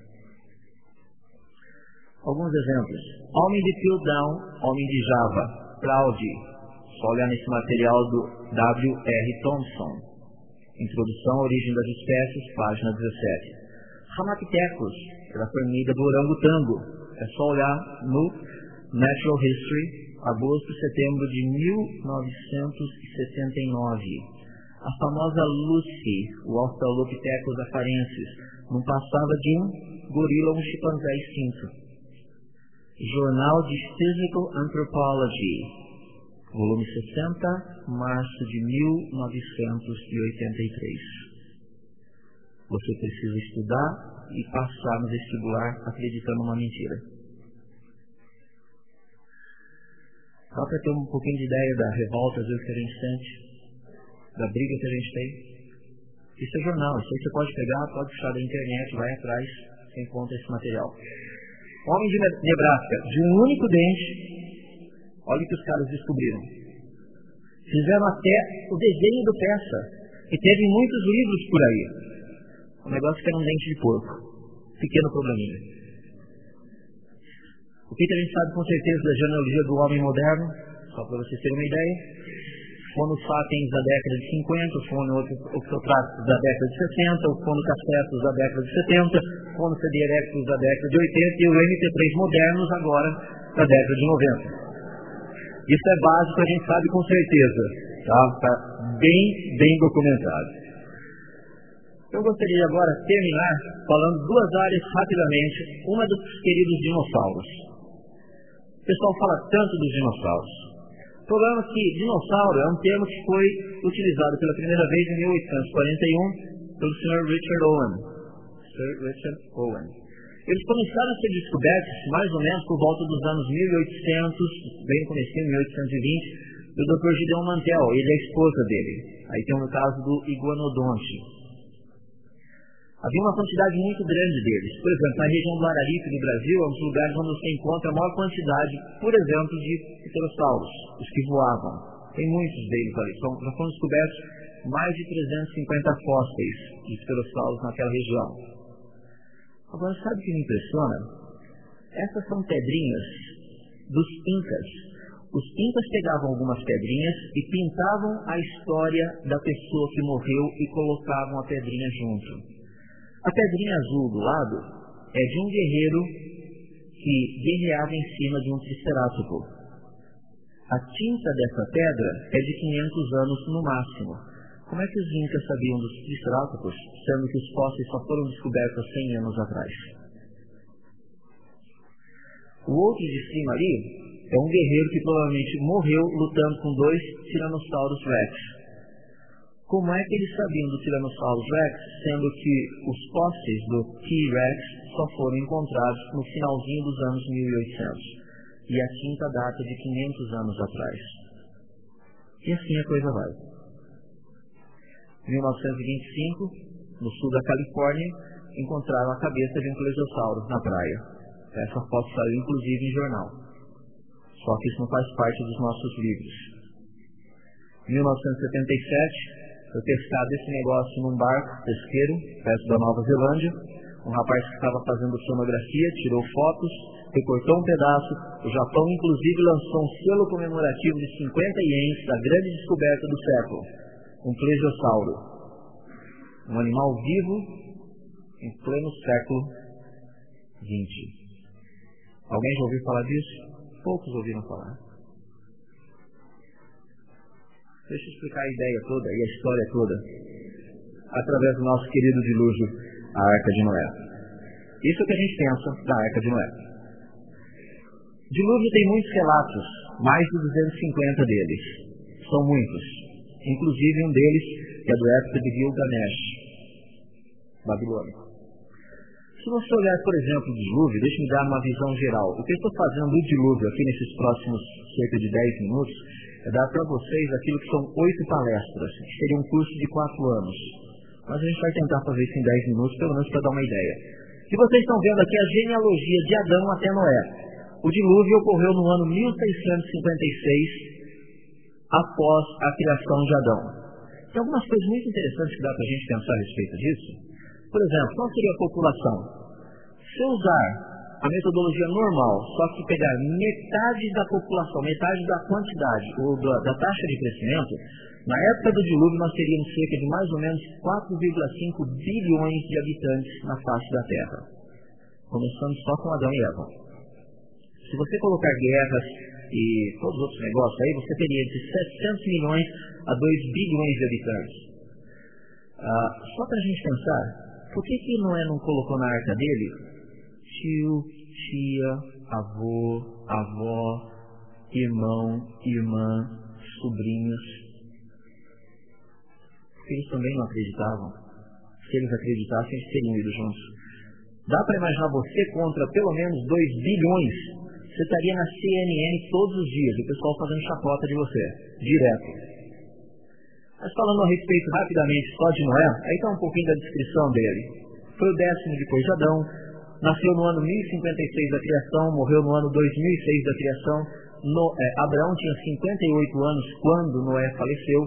Alguns exemplos. Homem de Piltdown, homem de Java, Plaude. Só olhar nesse material do W R Thompson. Introdução à origem das espécies, página dezessete. Ramapithecus, pela formiga do orangotango. É só olhar no Natural History, agosto e setembro de mil novecentos e sessenta e nove. A famosa Lucy, o Australopithecus afarensis, não passava de um gorila ou um chimpanzé extinto. Jornal de Physical Anthropology, volume sessenta, março de mil novecentos e oitenta e três. Você precisa estudar e passar no vestibular acreditando numa mentira. Só para ter um pouquinho de ideia da revolta às vezes que a gente sente, da briga que a gente tem. Isso é jornal, isso aí você pode pegar, pode puxar da internet, vai atrás, você encontra esse material. Homem de Nebraska, de um único dente, olha o que os caras descobriram. Fizeram até o desenho do peça. E teve muitos livros por aí. O negócio que era um dente de porco. Pequeno probleminha. O que a gente sabe com certeza da genealogia do homem moderno? Só para vocês terem uma ideia. Homo sapiens da década de cinquenta, o Homo Octotratus da década de sessenta, o Homo cacetus da década de setenta, o Homo sapiens erectus da década de oitenta e o M P três modernos agora da década de noventa. Isso é básico, a gente sabe com certeza. Está tá bem, bem documentado. Eu gostaria agora de terminar falando duas áreas rapidamente. Uma dos queridos dinossauros. O pessoal fala tanto dos dinossauros. O problema é que dinossauro é um termo que foi utilizado pela primeira vez em mil oitocentos e quarenta e um pelo senhor Richard Owen. Sir Richard Owen. Eles começaram a ser descobertos mais ou menos por volta dos anos mil e oitocentos, bem no começo, mil oitocentos e vinte, do doutor Gideon Mantell, ele é a esposa dele. Aí tem o caso do iguanodonte. Havia uma quantidade muito grande deles. Por exemplo, na região do Araripe, no Brasil, é um dos lugares onde você encontra a maior quantidade, por exemplo, de pterossauros, os que voavam. Tem muitos deles ali. São, já foram descobertos mais de trezentos e cinquenta fósseis de pterossauros naquela região. Agora, sabe o que me impressiona? Essas são pedrinhas dos incas. Os incas pegavam algumas pedrinhas e pintavam a história da pessoa que morreu e colocavam a pedrinha junto. A pedrinha azul do lado é de um guerreiro que guerreava em cima de um tricerátopo. A tinta dessa pedra é de quinhentos anos no máximo. Como é que os incas sabiam dos triceráticos, sendo que os fósseis só foram descobertos há cem anos atrás? O outro de cima ali é um guerreiro que provavelmente morreu lutando com dois Tyrannosaurus Rex. Como é que eles sabiam do Tyrannosaurus Rex, sendo que os fósseis do T-Rex só foram encontrados no finalzinho dos anos mil e oitocentos? E a tinta data de quinhentos anos atrás. E assim a coisa vai. Em mil novecentos e vinte e cinco, no sul da Califórnia, encontraram a cabeça de um plesiosauro na praia. Essa foto saiu inclusive em jornal. Só que isso não faz parte dos nossos livros. Em mil novecentos e setenta e sete, foi pescado esse negócio num barco pesqueiro, perto da Nova Zelândia. Um rapaz que estava fazendo sonografia, tirou fotos, recortou um pedaço. O Japão, inclusive, lançou um selo comemorativo de cinquenta ienes da grande descoberta do século. Um plesiosauro. Um animal vivo em pleno século vinte. Alguém já ouviu falar disso? Poucos ouviram falar. Deixa eu explicar a ideia toda e a história toda através do nosso querido dilúvio, a Arca de Noé. Isso é o que a gente pensa da Arca de Noé. Dilúvio tem muitos relatos, mais de duzentos e cinquenta deles. São muitos. Inclusive um deles que é do época de Gilgamesh, babilônico. Se você olhar, por exemplo, o dilúvio, deixe-me dar uma visão geral. O que eu estou fazendo do dilúvio aqui nesses próximos cerca de dez minutos é dar para vocês aquilo que são oito palestras, que seria um curso de quatro anos. Mas a gente vai tentar fazer isso em dez minutos, pelo menos para dar uma ideia. Se vocês estão vendo aqui a genealogia de Adão até Noé. O dilúvio ocorreu no ano mil seiscentos e cinquenta e seis, após a criação de Adão. Tem algumas coisas muito interessantes que dá para a gente pensar a respeito disso. Por exemplo, qual seria a população? Se eu usar a metodologia normal, só que pegar metade da população, metade da quantidade, ou da, da taxa de crescimento, na época do dilúvio nós teríamos cerca de mais ou menos quatro vírgula cinco bilhões de habitantes na face da Terra. Começando só com Adão e Eva. Se você colocar guerras e todos os outros negócios aí, você teria de setecentos milhões a dois bilhões de habitantes. Ah, só para a gente pensar, por que que Noé não colocou na arca dele tio, tia, avô, avó, irmão, irmã, sobrinhos? Porque eles também não acreditavam. Se eles acreditassem, eles teriam ido juntos. Dá para imaginar você contra pelo menos dois bilhões? Você estaria na C N N todos os dias, o pessoal fazendo chacota de você, direto. Mas falando a respeito rapidamente só de Noé, aí está um pouquinho da descrição dele. Foi o décimo depois de Adão, nasceu no ano mil e cinquenta e seis da criação, morreu no ano dois mil e seis da criação. No, é, Abraão tinha cinquenta e oito anos quando Noé faleceu,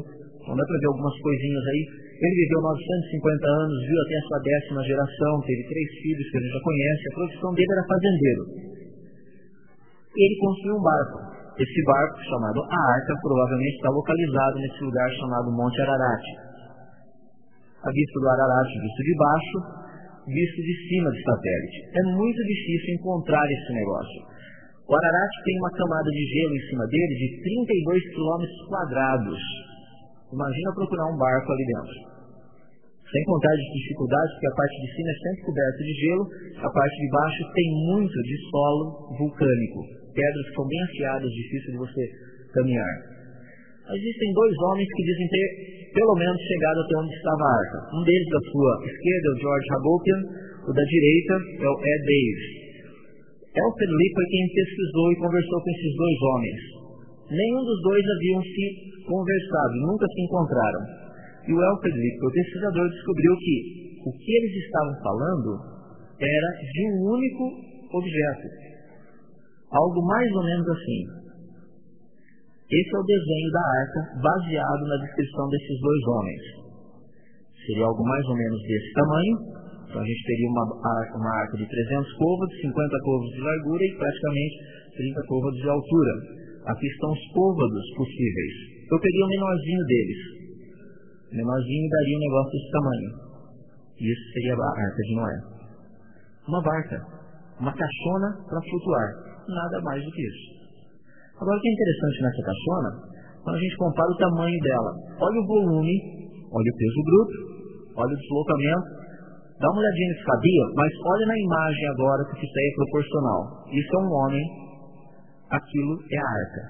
Então dá para ver algumas coisinhas aí. Ele viveu novecentos e cinquenta anos, viu até a sua décima geração, teve três filhos que a gente já conhece, a profissão dele era fazendeiro. Ele construiu um barco. Esse barco, chamado a Arca, provavelmente está localizado nesse lugar chamado Monte Ararat. A vista do Ararat, visto de baixo, visto de cima de satélite. É muito difícil encontrar esse negócio. O Ararat tem uma camada de gelo em cima dele de trinta e dois quilômetros quadrados. Imagina procurar um barco ali dentro. Sem contar as dificuldades, porque a parte de cima é sempre coberta de gelo, a parte de baixo tem muito de solo vulcânico. Pedras que são bem afiadas, difícil de você caminhar. Existem dois homens que dizem ter, pelo menos, chegado até onde estava a arca. Um deles, da sua esquerda, é o George Hagopian, o da direita é o Ed Davis. Alfred Lipp foi quem pesquisou e conversou com esses dois homens. Nenhum dos dois haviam se conversado, nunca se encontraram. E o Alfred Lipp, o pesquisador, descobriu que o que eles estavam falando era de um único objeto. Algo mais ou menos assim. Esse é o desenho da arca, baseado na descrição desses dois homens. Seria algo mais ou menos desse tamanho. Então a gente teria uma arca, uma arca de trezentos côvados, cinquenta côvados de largura e praticamente trinta côvados de altura. Aqui estão os côvados possíveis. Eu peguei o menorzinho deles. O menorzinho daria um negócio desse tamanho. Isso seria a arca de Noé. Uma barca. Uma caixona para flutuar. Nada mais do que isso. Agora, o que é interessante nessa caixona, quando a gente compara o tamanho dela, olha o volume, olha o peso bruto, olha o deslocamento, dá uma olhadinha nesse cabia, mas olha na imagem agora que isso aí é proporcional. Isso é um homem, aquilo é a arca.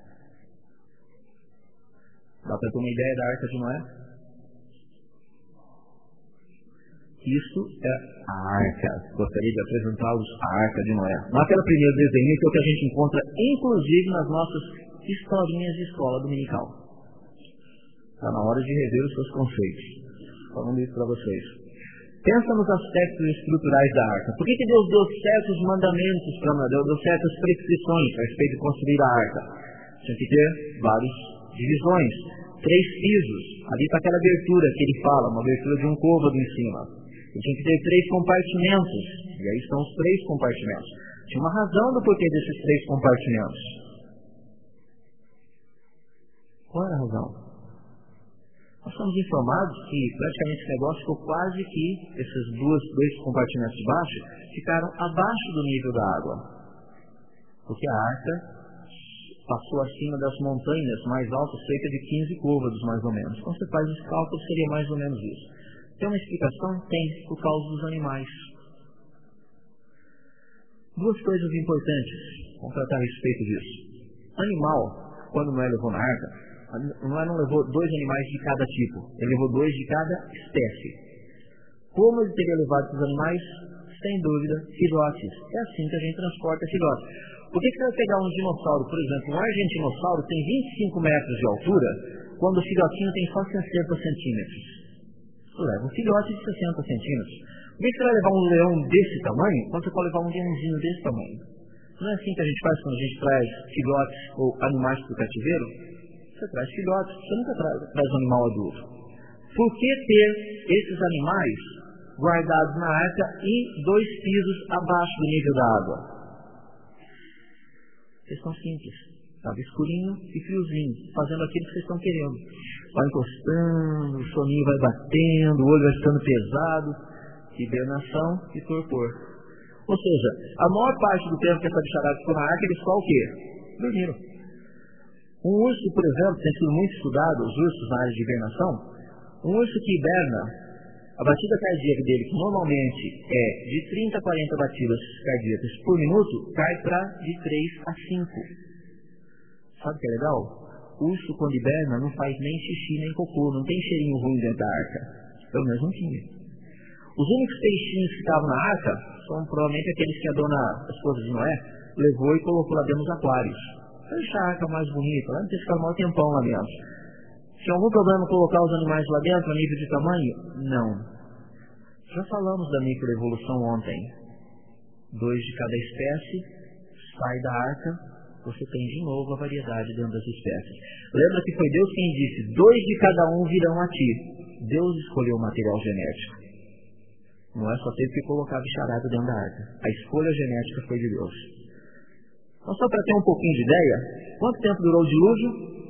Dá para ter uma ideia da arca de Noé? Isso é a arca. Gostaria de apresentá-los a arca de Noé. Naquela primeira desenho, que é o que a gente encontra, inclusive, nas nossas historinhas de escola dominical. Está na hora de rever os seus conceitos. Falando isso para vocês. Pensa nos aspectos estruturais da arca. Por que, que Deus deu certos mandamentos para nós? Deus deu certas prescrições a respeito de construir a arca? Tinha que ter várias divisões. Três pisos. Ali está aquela abertura que ele fala, uma abertura de um côvado em cima. Tinha que ter três compartimentos. E aí estão os três compartimentos. Tinha uma razão do porquê desses três compartimentos. Qual era a razão? Nós estamos informados que praticamente esse negócio ficou quase que esses dois, dois compartimentos de baixo ficaram abaixo do nível da água. Porque a arca passou acima das montanhas mais altas, cerca de quinze côvados mais ou menos. Quando você faz esse cálculo, seria mais ou menos isso. Tem uma explicação? Tem, por causa dos animais. Duas coisas importantes, vamos tratar a respeito disso. Animal, quando Noé levou na arca, Noé não levou dois animais de cada tipo, ele levou dois de cada espécie. Como ele teria levado esses animais? Sem dúvida, filhotes. É assim que a gente transporta filhotes. Por que, que você vai pegar um dinossauro, por exemplo, um argentinossauro tem vinte e cinco metros de altura, quando o filhotinho tem só sessenta centímetros? Leva um filhote de sessenta centímetros. Por que você vai levar um leão desse tamanho quando você pode levar um leãozinho desse tamanho? Não é assim que a gente faz quando a gente traz filhotes ou animais para o cativeiro? Você traz filhotes, você nunca traz, traz um animal adulto. Por que ter esses animais guardados na arca e dois pisos abaixo do nível da água? Questão simples. Estava escurinho e friozinho, fazendo aquilo que vocês estão querendo. Vai encostando, o soninho vai batendo, o olho vai ficando pesado, hibernação e torpor. Ou seja, a maior parte do tempo que essa bicharada ficou na arca, eles só o quê? Dormiram. Um urso, por exemplo, tem sido muito estudado, os ursos na área de hibernação, um urso que hiberna, a batida cardíaca dele, que normalmente é de trinta a quarenta batidas cardíacas por minuto, cai para de três a cinco. Sabe o que é legal? O urso, quando hiberna, não faz nem xixi nem cocô, não tem cheirinho ruim dentro da arca. Pelo menos não tinha. Os únicos peixinhos que estavam na arca são provavelmente aqueles que a dona, a esposa de Noé, levou e colocou lá dentro dos aquários. Para deixar a arca mais bonita, lá não tem que ficar um tempão lá dentro. Tinha algum problema colocar os animais lá dentro a nível de tamanho? Não. Já falamos da microevolução ontem. Dois de cada espécie sai da arca você tem de novo a variedade dentro das espécies. Lembra que foi Deus quem disse, dois de cada um virão a ti. Deus escolheu o material genético. Noé só teve que colocar a bicharada dentro da arca. A escolha genética foi de Deus. Então, só para ter um pouquinho de ideia, quanto tempo durou o dilúvio?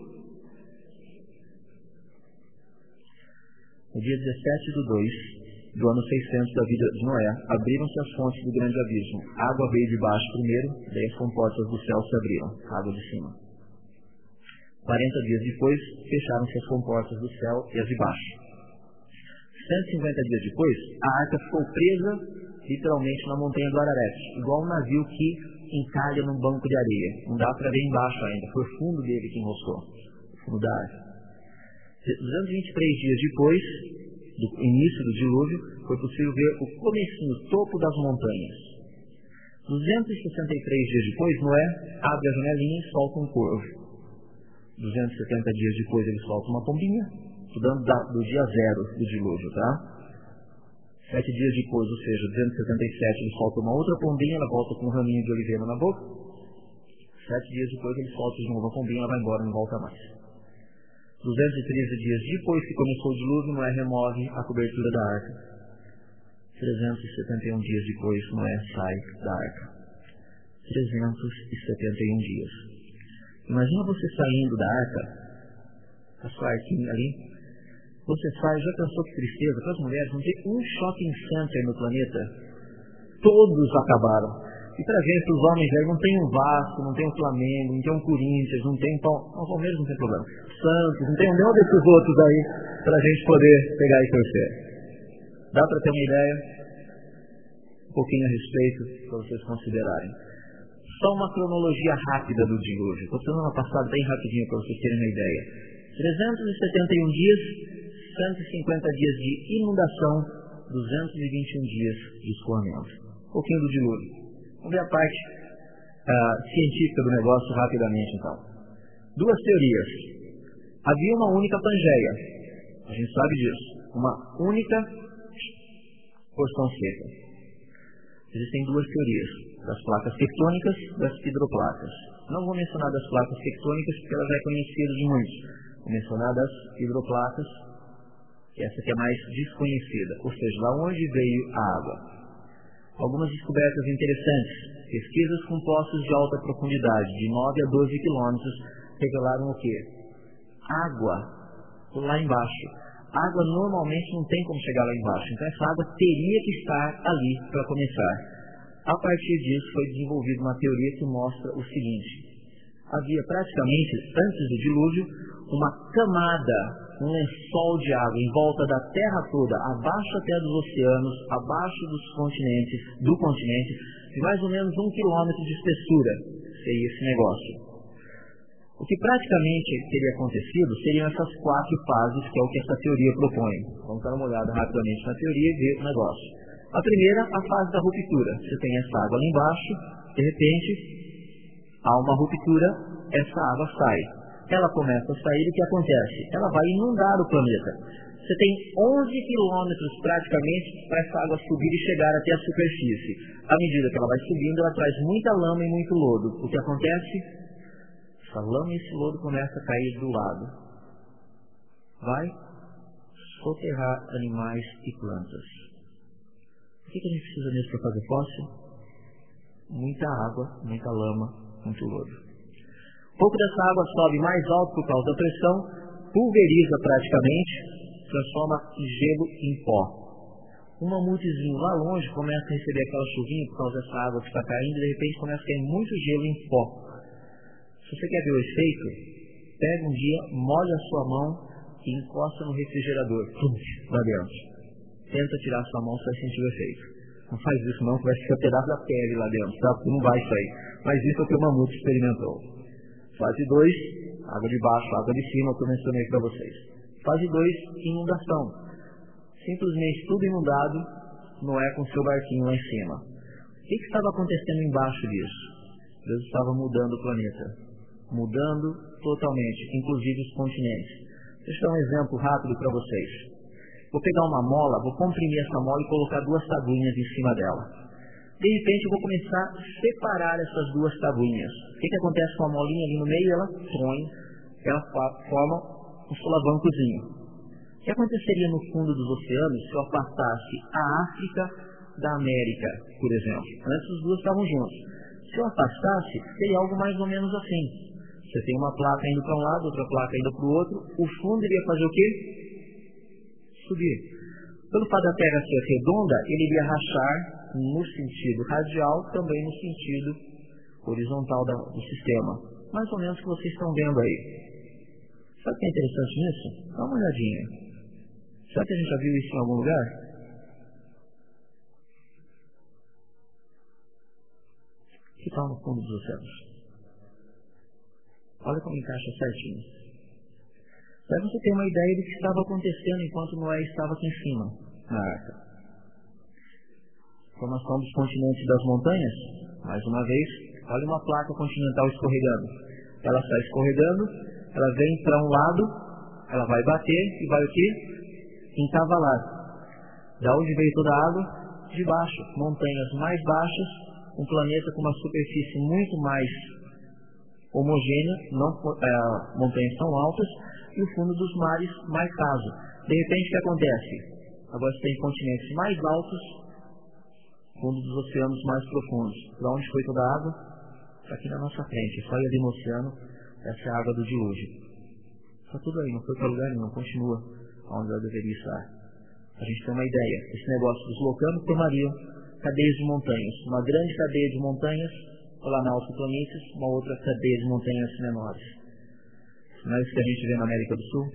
No dia dezessete de dois do ano seiscentos da vida de Noé, abriram-se as fontes do grande abismo. A água veio de baixo primeiro, daí as comportas do céu se abriram, a água de cima. quarenta dias depois, fecharam-se as comportas do céu e as de baixo. cento e cinquenta dias depois, a arca ficou presa, literalmente, na montanha do Ararat, igual um navio que encalha num banco de areia. Não dá para ver embaixo ainda, foi o fundo dele que enroscou, o fundo da arca. duzentos e vinte e três dias depois do início do dilúvio, foi possível ver o comecinho, o topo das montanhas. duzentos e sessenta e três dias depois, Noé abre a janelinha e solta um corvo. duzentos e setenta dias depois, ele solta uma pombinha, estudando do dia zero do dilúvio, tá? Sete dias depois, ou seja, duzentos e setenta e sete, ele solta uma outra pombinha, ela volta com um raminho de oliveira na boca. Sete dias depois, ele solta de novo a pombinha, ela vai embora, não volta mais. duzentos e treze dias depois que começou o dilúvio, Noé remove a cobertura da arca. trezentos e setenta e um dias depois, Noé sai da arca. trezentos e setenta e um dias. Imagina você saindo da arca, a sua arquinha ali, você sai, já pensou que tristeza, para as mulheres, não tem um shopping center no planeta, todos acabaram. E para a gente, para os homens, não tem um Vasco, não tem um Flamengo, não tem um Corinthians, não tem um Palmeiras, não tem problema. Santos, não tem nenhum desses outros aí para a gente poder pegar e torcer. Dá para ter uma ideia? Um pouquinho a respeito, para vocês considerarem. Só uma cronologia rápida do dilúvio. Estou fazendo uma passada bem rapidinho para vocês terem uma ideia. trezentos e setenta e um dias, cento e cinquenta dias de inundação, duzentos e vinte e um dias de escoamento. Um pouquinho do dilúvio. Vamos ver a parte uh, científica do negócio rapidamente, então. Duas teorias. Havia uma única Pangeia. A gente sabe disso. Uma única porção seca. Existem duas teorias. Das placas tectônicas e das hidroplacas. Não vou mencionar das placas tectônicas porque elas já é conhecida de muitos. Vou mencionar das hidroplacas, que essa que é mais desconhecida. Ou seja, da onde veio a água. Algumas descobertas interessantes. Pesquisas com poços de alta profundidade, de nove a doze quilômetros, revelaram o quê? Água lá embaixo. Água normalmente não tem como chegar lá embaixo, então essa água teria que estar ali para começar. A partir disso foi desenvolvida uma teoria que mostra o seguinte: havia praticamente, antes do dilúvio, uma camada, um lençol de água em volta da terra toda, abaixo até dos oceanos, abaixo dos continentes, do continente, de mais ou menos um quilômetro de espessura, seria esse negócio. O que praticamente teria acontecido seriam essas quatro fases, que é o que essa teoria propõe. Vamos dar uma olhada rapidamente na teoria e ver o negócio. A primeira, a fase da ruptura. Você tem essa água lá embaixo, de repente, há uma ruptura, essa água sai. Ela começa a sair e o que acontece? Ela vai inundar o planeta. Você tem onze quilômetros praticamente para essa água subir e chegar até a superfície. À medida que ela vai subindo, ela traz muita lama e muito lodo. O que acontece? Essa lama e esse lodo começa a cair do lado. Vai soterrar animais e plantas. O que a gente precisa mesmo para fazer fóssil? Muita água, muita lama, muito lodo. Um pouco dessa água sobe mais alto por causa da pressão, pulveriza praticamente, transforma gelo em pó. Um mamutezinho lá longe começa a receber aquela chuvinha por causa dessa água que está caindo e de repente começa a cair muito gelo em pó. Se você quer ver o efeito, pega um dia, molha a sua mão e encosta no refrigerador, lá dentro. Tenta tirar a sua mão, você vai sentir o efeito. Não faz isso não, que vai ficar pedaço da pele lá dentro, tá? Porque não vai sair. Mas isso é o que o mamute experimentou. Fase dois, água de baixo, água de cima, que eu mencionei para vocês. Fase dois, inundação. Simplesmente tudo inundado, Noé com seu barquinho lá em cima. O que, que estava acontecendo embaixo disso? Deus estava mudando o planeta. Mudando totalmente, inclusive os continentes. Deixa eu dar um exemplo rápido para vocês. Vou pegar uma mola, vou comprimir essa mola e colocar duas tabuinhas em cima dela. De repente eu vou começar a separar essas duas tabuinhas. O que, que acontece com a molinha ali no meio? Ela põe, ela forma um solavancozinho. O que aconteceria no fundo dos oceanos se eu afastasse a África da América, por exemplo? Antes os dois estavam juntos. Se eu afastasse, seria algo mais ou menos assim. Você tem uma placa indo para um lado, outra placa indo para o outro. O fundo iria fazer o quê? Subir. Pelo fato da Terra ser redonda, ele iria rachar no sentido radial, também no sentido horizontal do sistema. Mais ou menos o que vocês estão vendo aí. Sabe o que é interessante nisso? Dá uma olhadinha. Será que a gente já viu isso em algum lugar? Que tal no fundo dos oceanos? Olha como encaixa certinho. Para você ter uma ideia do que estava acontecendo enquanto Noé estava aqui em cima, na arca. Formação dos continentes e das montanhas. Mais uma vez, olha uma placa continental escorregando. Ela está escorregando, ela vem para um lado, ela vai bater e vai o quê? Encavalar. Da onde veio toda a água? De baixo. Montanhas mais baixas, um planeta com uma superfície muito mais homogênea, não, é, montanhas tão altas, e o fundo dos mares mais raso. De repente, o que acontece? Agora você tem continentes mais altos, fundo dos oceanos mais profundos. Para onde foi toda a água? Aqui na nossa frente. Só ir ali no oceano, essa é a água do dilúvio. Está tudo aí, não foi para lugar nenhum, continua onde ela deveria estar. A gente tem uma ideia. Esse negócio deslocando formaria cadeias de montanhas. Uma grande cadeia de montanhas, planalto e planícies, uma outra cadeia de montanhas menores. Não é isso que a gente vê na América do Sul?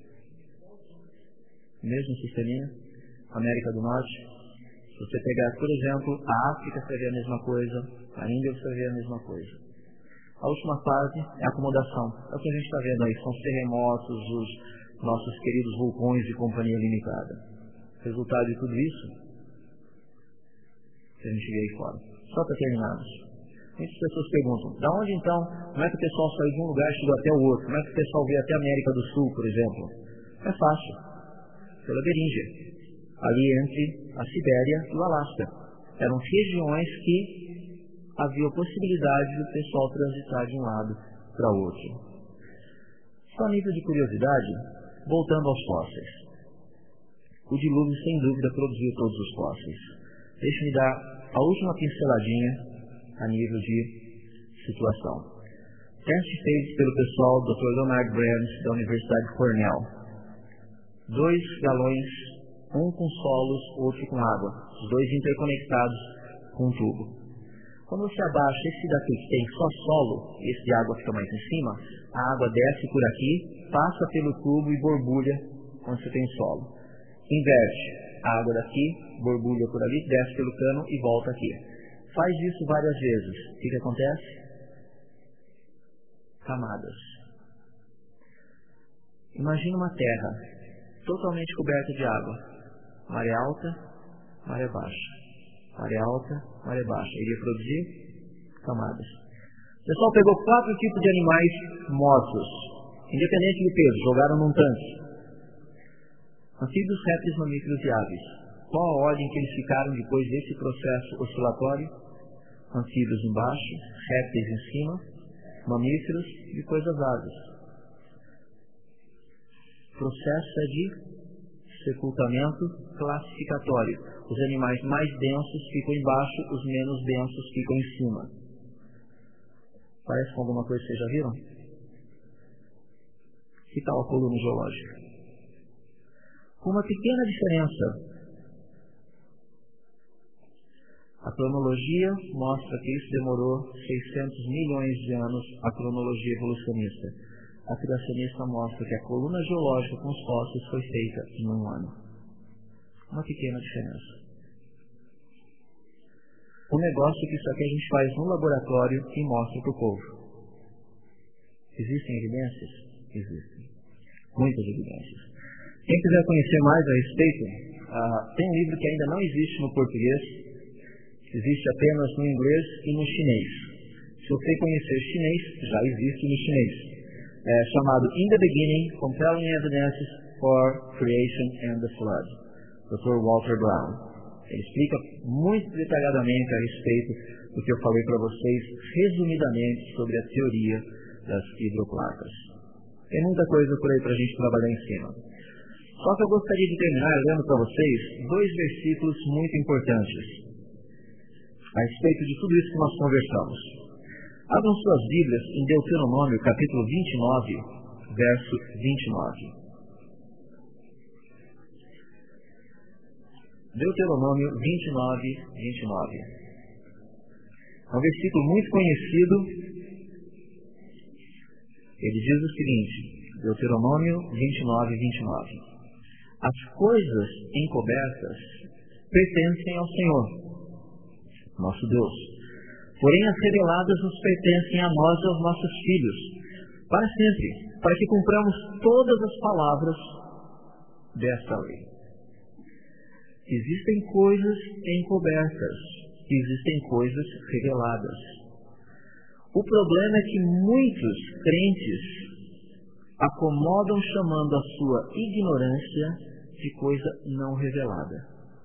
Mesmo sisteminha? América do Norte? Se você pegar, por exemplo, a África, você vê a mesma coisa. A Índia, você vê a mesma coisa. A última fase é a acomodação. É o que a gente está vendo aí. São os terremotos, os nossos queridos vulcões de companhia limitada. Resultado de tudo isso, que a gente vê aí fora. Só para terminarmos. Muitas pessoas perguntam, da onde então, como é que o pessoal saiu de um lugar e chegou até o outro? Como é que o pessoal veio até a América do Sul, por exemplo? É fácil. Pela Beringia. Ali entre a Sibéria e o Alasca. Eram regiões que havia a possibilidade do pessoal transitar de um lado para o outro. Só a nível de curiosidade, voltando aos fósseis. O dilúvio, sem dúvida, produziu todos os fósseis. Deixe-me dar a última pinceladinha a nível de situação. Teste feito pelo pessoal do doutor Leonard Brands, da Universidade de Cornell. Dois galões, um com solos, outro com água. Os dois interconectados com um tubo. Quando você abaixa esse daqui que tem só solo, esse de água fica mais em cima, a água desce por aqui, passa pelo tubo e borbulha quando você tem solo. Inverte. A água daqui, borbulha por ali, desce pelo cano e volta aqui. Faz isso várias vezes. O que, que acontece? Camadas. Imagina uma terra totalmente coberta de água. Maré alta, maré baixa. Maré alta, maré baixa. Iria produzir camadas. O pessoal pegou quatro tipos de animais mortos, independente do peso, jogaram num tanque. Anfíbios, répteis, mamíferos e aves. Qual a ordem que eles ficaram depois desse processo oscilatório? Anfíbios embaixo, répteis em cima, mamíferos e depois as aves. O processo é de sepultamento classificatório. Os animais mais densos ficam embaixo, os menos densos ficam em cima. Parece com alguma coisa que vocês já viram? Que tal a coluna geológica? Com uma pequena diferença. A cronologia mostra que isso demorou seiscentos milhões de anos, a cronologia evolucionista. A criacionista mostra que a coluna geológica com os fósseis foi feita em um ano. Uma pequena diferença. O negócio é que isso aqui a gente faz no laboratório e mostra para o povo. Existem evidências? Existem. Muitas evidências. Quem quiser conhecer mais a respeito, uh, tem um livro que ainda não existe no português, existe apenas no inglês e no chinês. Se você conhecer chinês, já existe no chinês. É chamado In the Beginning, Compelling Evidences for Creation and the Flood, doutor Walter Brown. Ele explica muito detalhadamente a respeito do que eu falei para vocês, resumidamente, sobre a teoria das hidroplacas. Tem muita coisa por aí para a gente trabalhar em cima. Só que eu gostaria de terminar lendo para vocês dois versículos muito importantes a respeito de tudo isso que nós conversamos. Abram suas Bíblias em Deuteronômio, capítulo vinte e nove, verso vinte e nove. Deuteronômio vinte e nove, vinte e nove. É um versículo muito conhecido. Ele diz o seguinte, Deuteronômio vinte e nove, vinte e nove. As coisas encobertas pertencem ao Senhor, nosso Deus. Porém, as reveladas nos pertencem a nós e aos nossos filhos, para sempre, para que cumpramos todas as palavras desta lei. Existem coisas encobertas, existem coisas reveladas. O problema é que muitos crentes acomodam chamando a sua ignorância de coisa não revelada.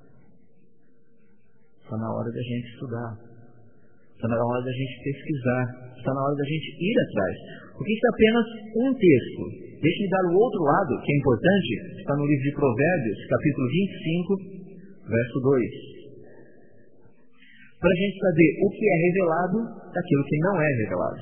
Está na hora da gente estudar. Está na hora da gente pesquisar. Está na hora da gente ir atrás. Porque isso é apenas um texto. Deixe-me dar o outro lado, que é importante. Está no livro de Provérbios, capítulo vinte e cinco, verso dois. Para a gente saber o que é revelado daquilo que não é revelado.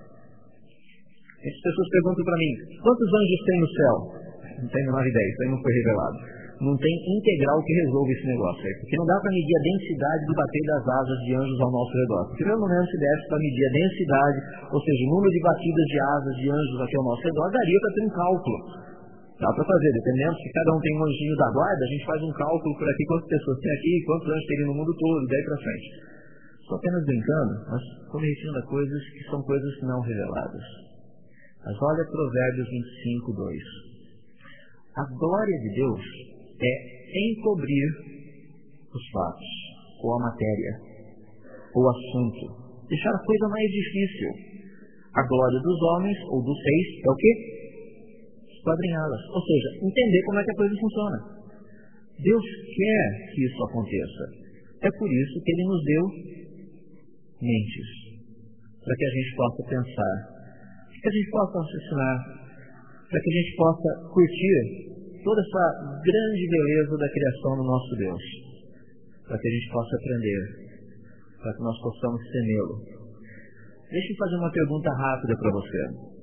As pessoas perguntam para mim, quantos anjos tem no céu? Não tenho a menor ideia, isso aí não foi revelado. Não tem integral que resolva esse negócio aí, porque não dá para medir a densidade do bater das asas de anjos ao nosso redor. Porque no momento se desse para medir a densidade, ou seja, o número de batidas de asas de anjos aqui ao nosso redor, daria para ter um cálculo. Dá para fazer, dependendo se cada um tem um anjinho da guarda, a gente faz um cálculo por aqui, quantas pessoas tem aqui, quantos anjos tem no mundo todo, daí para frente. Estou apenas brincando, mas corrigindo a coisas que são coisas não reveladas. Mas olha Provérbios vinte e cinco, dois. A glória de Deus é encobrir os fatos, ou a matéria, ou o assunto. Deixar a coisa mais difícil. A glória dos homens, ou dos reis, é o quê? Esquadrinhá-las. Ou seja, entender como é que a coisa funciona. Deus quer que isso aconteça. É por isso que Ele nos deu mentes, para que a gente possa pensar, para que a gente possa raciocinar, para que a gente possa curtir toda essa grande beleza da criação do nosso Deus, para que a gente possa aprender, para que nós possamos temê-lo. Deixa eu fazer uma pergunta rápida para você.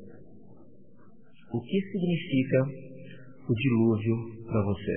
O que significa o dilúvio para você?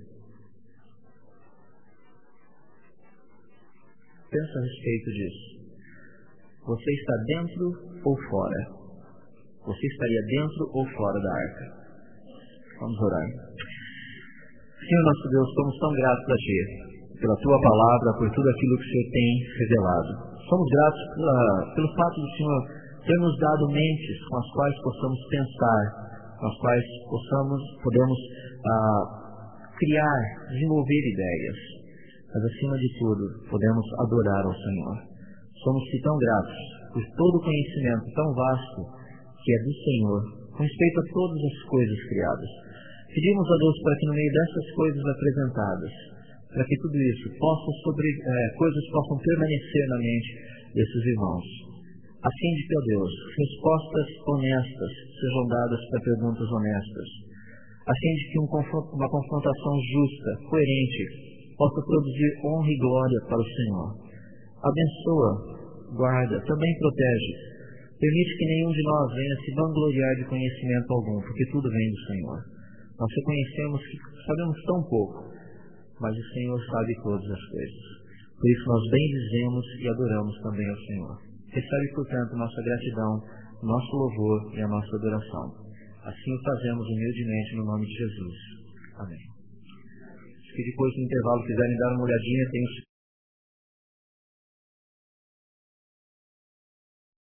Pensa a respeito disso. Você está dentro ou fora? Você estaria dentro ou fora da arca? Vamos orar. Senhor nosso Deus, somos tão gratos a Ti, pela Tua palavra, por tudo aquilo que o Senhor tem revelado. Somos gratos pela, pelo fato do Senhor ter nos dado mentes com as quais possamos pensar, com as quais possamos, podemos ah, criar, desenvolver ideias. Mas acima de tudo, podemos adorar ao Senhor. Somos-te tão gratos por todo o conhecimento tão vasto que é do Senhor, com respeito a todas as coisas criadas. Pedimos a Deus para que no meio dessas coisas apresentadas, para que tudo isso possa sobre, eh, coisas possam permanecer na mente desses irmãos. Assim de que, ó Deus, respostas honestas sejam dadas para perguntas honestas. Assim de que um confronto, uma confrontação justa, coerente, possa produzir honra e glória para o Senhor. Abençoa, guarda, também protege. Permite que nenhum de nós venha se vangloriar de conhecimento algum, porque tudo vem do Senhor. Nós reconhecemos que sabemos tão pouco, mas o Senhor sabe todas as coisas. Por isso nós bendizemos e adoramos também ao Senhor. Recebe, portanto, nossa gratidão, nosso louvor e a nossa adoração. Assim o fazemos humildemente no nome de Jesus. Amém. Se depois do intervalo quiserem dar uma olhadinha, tem o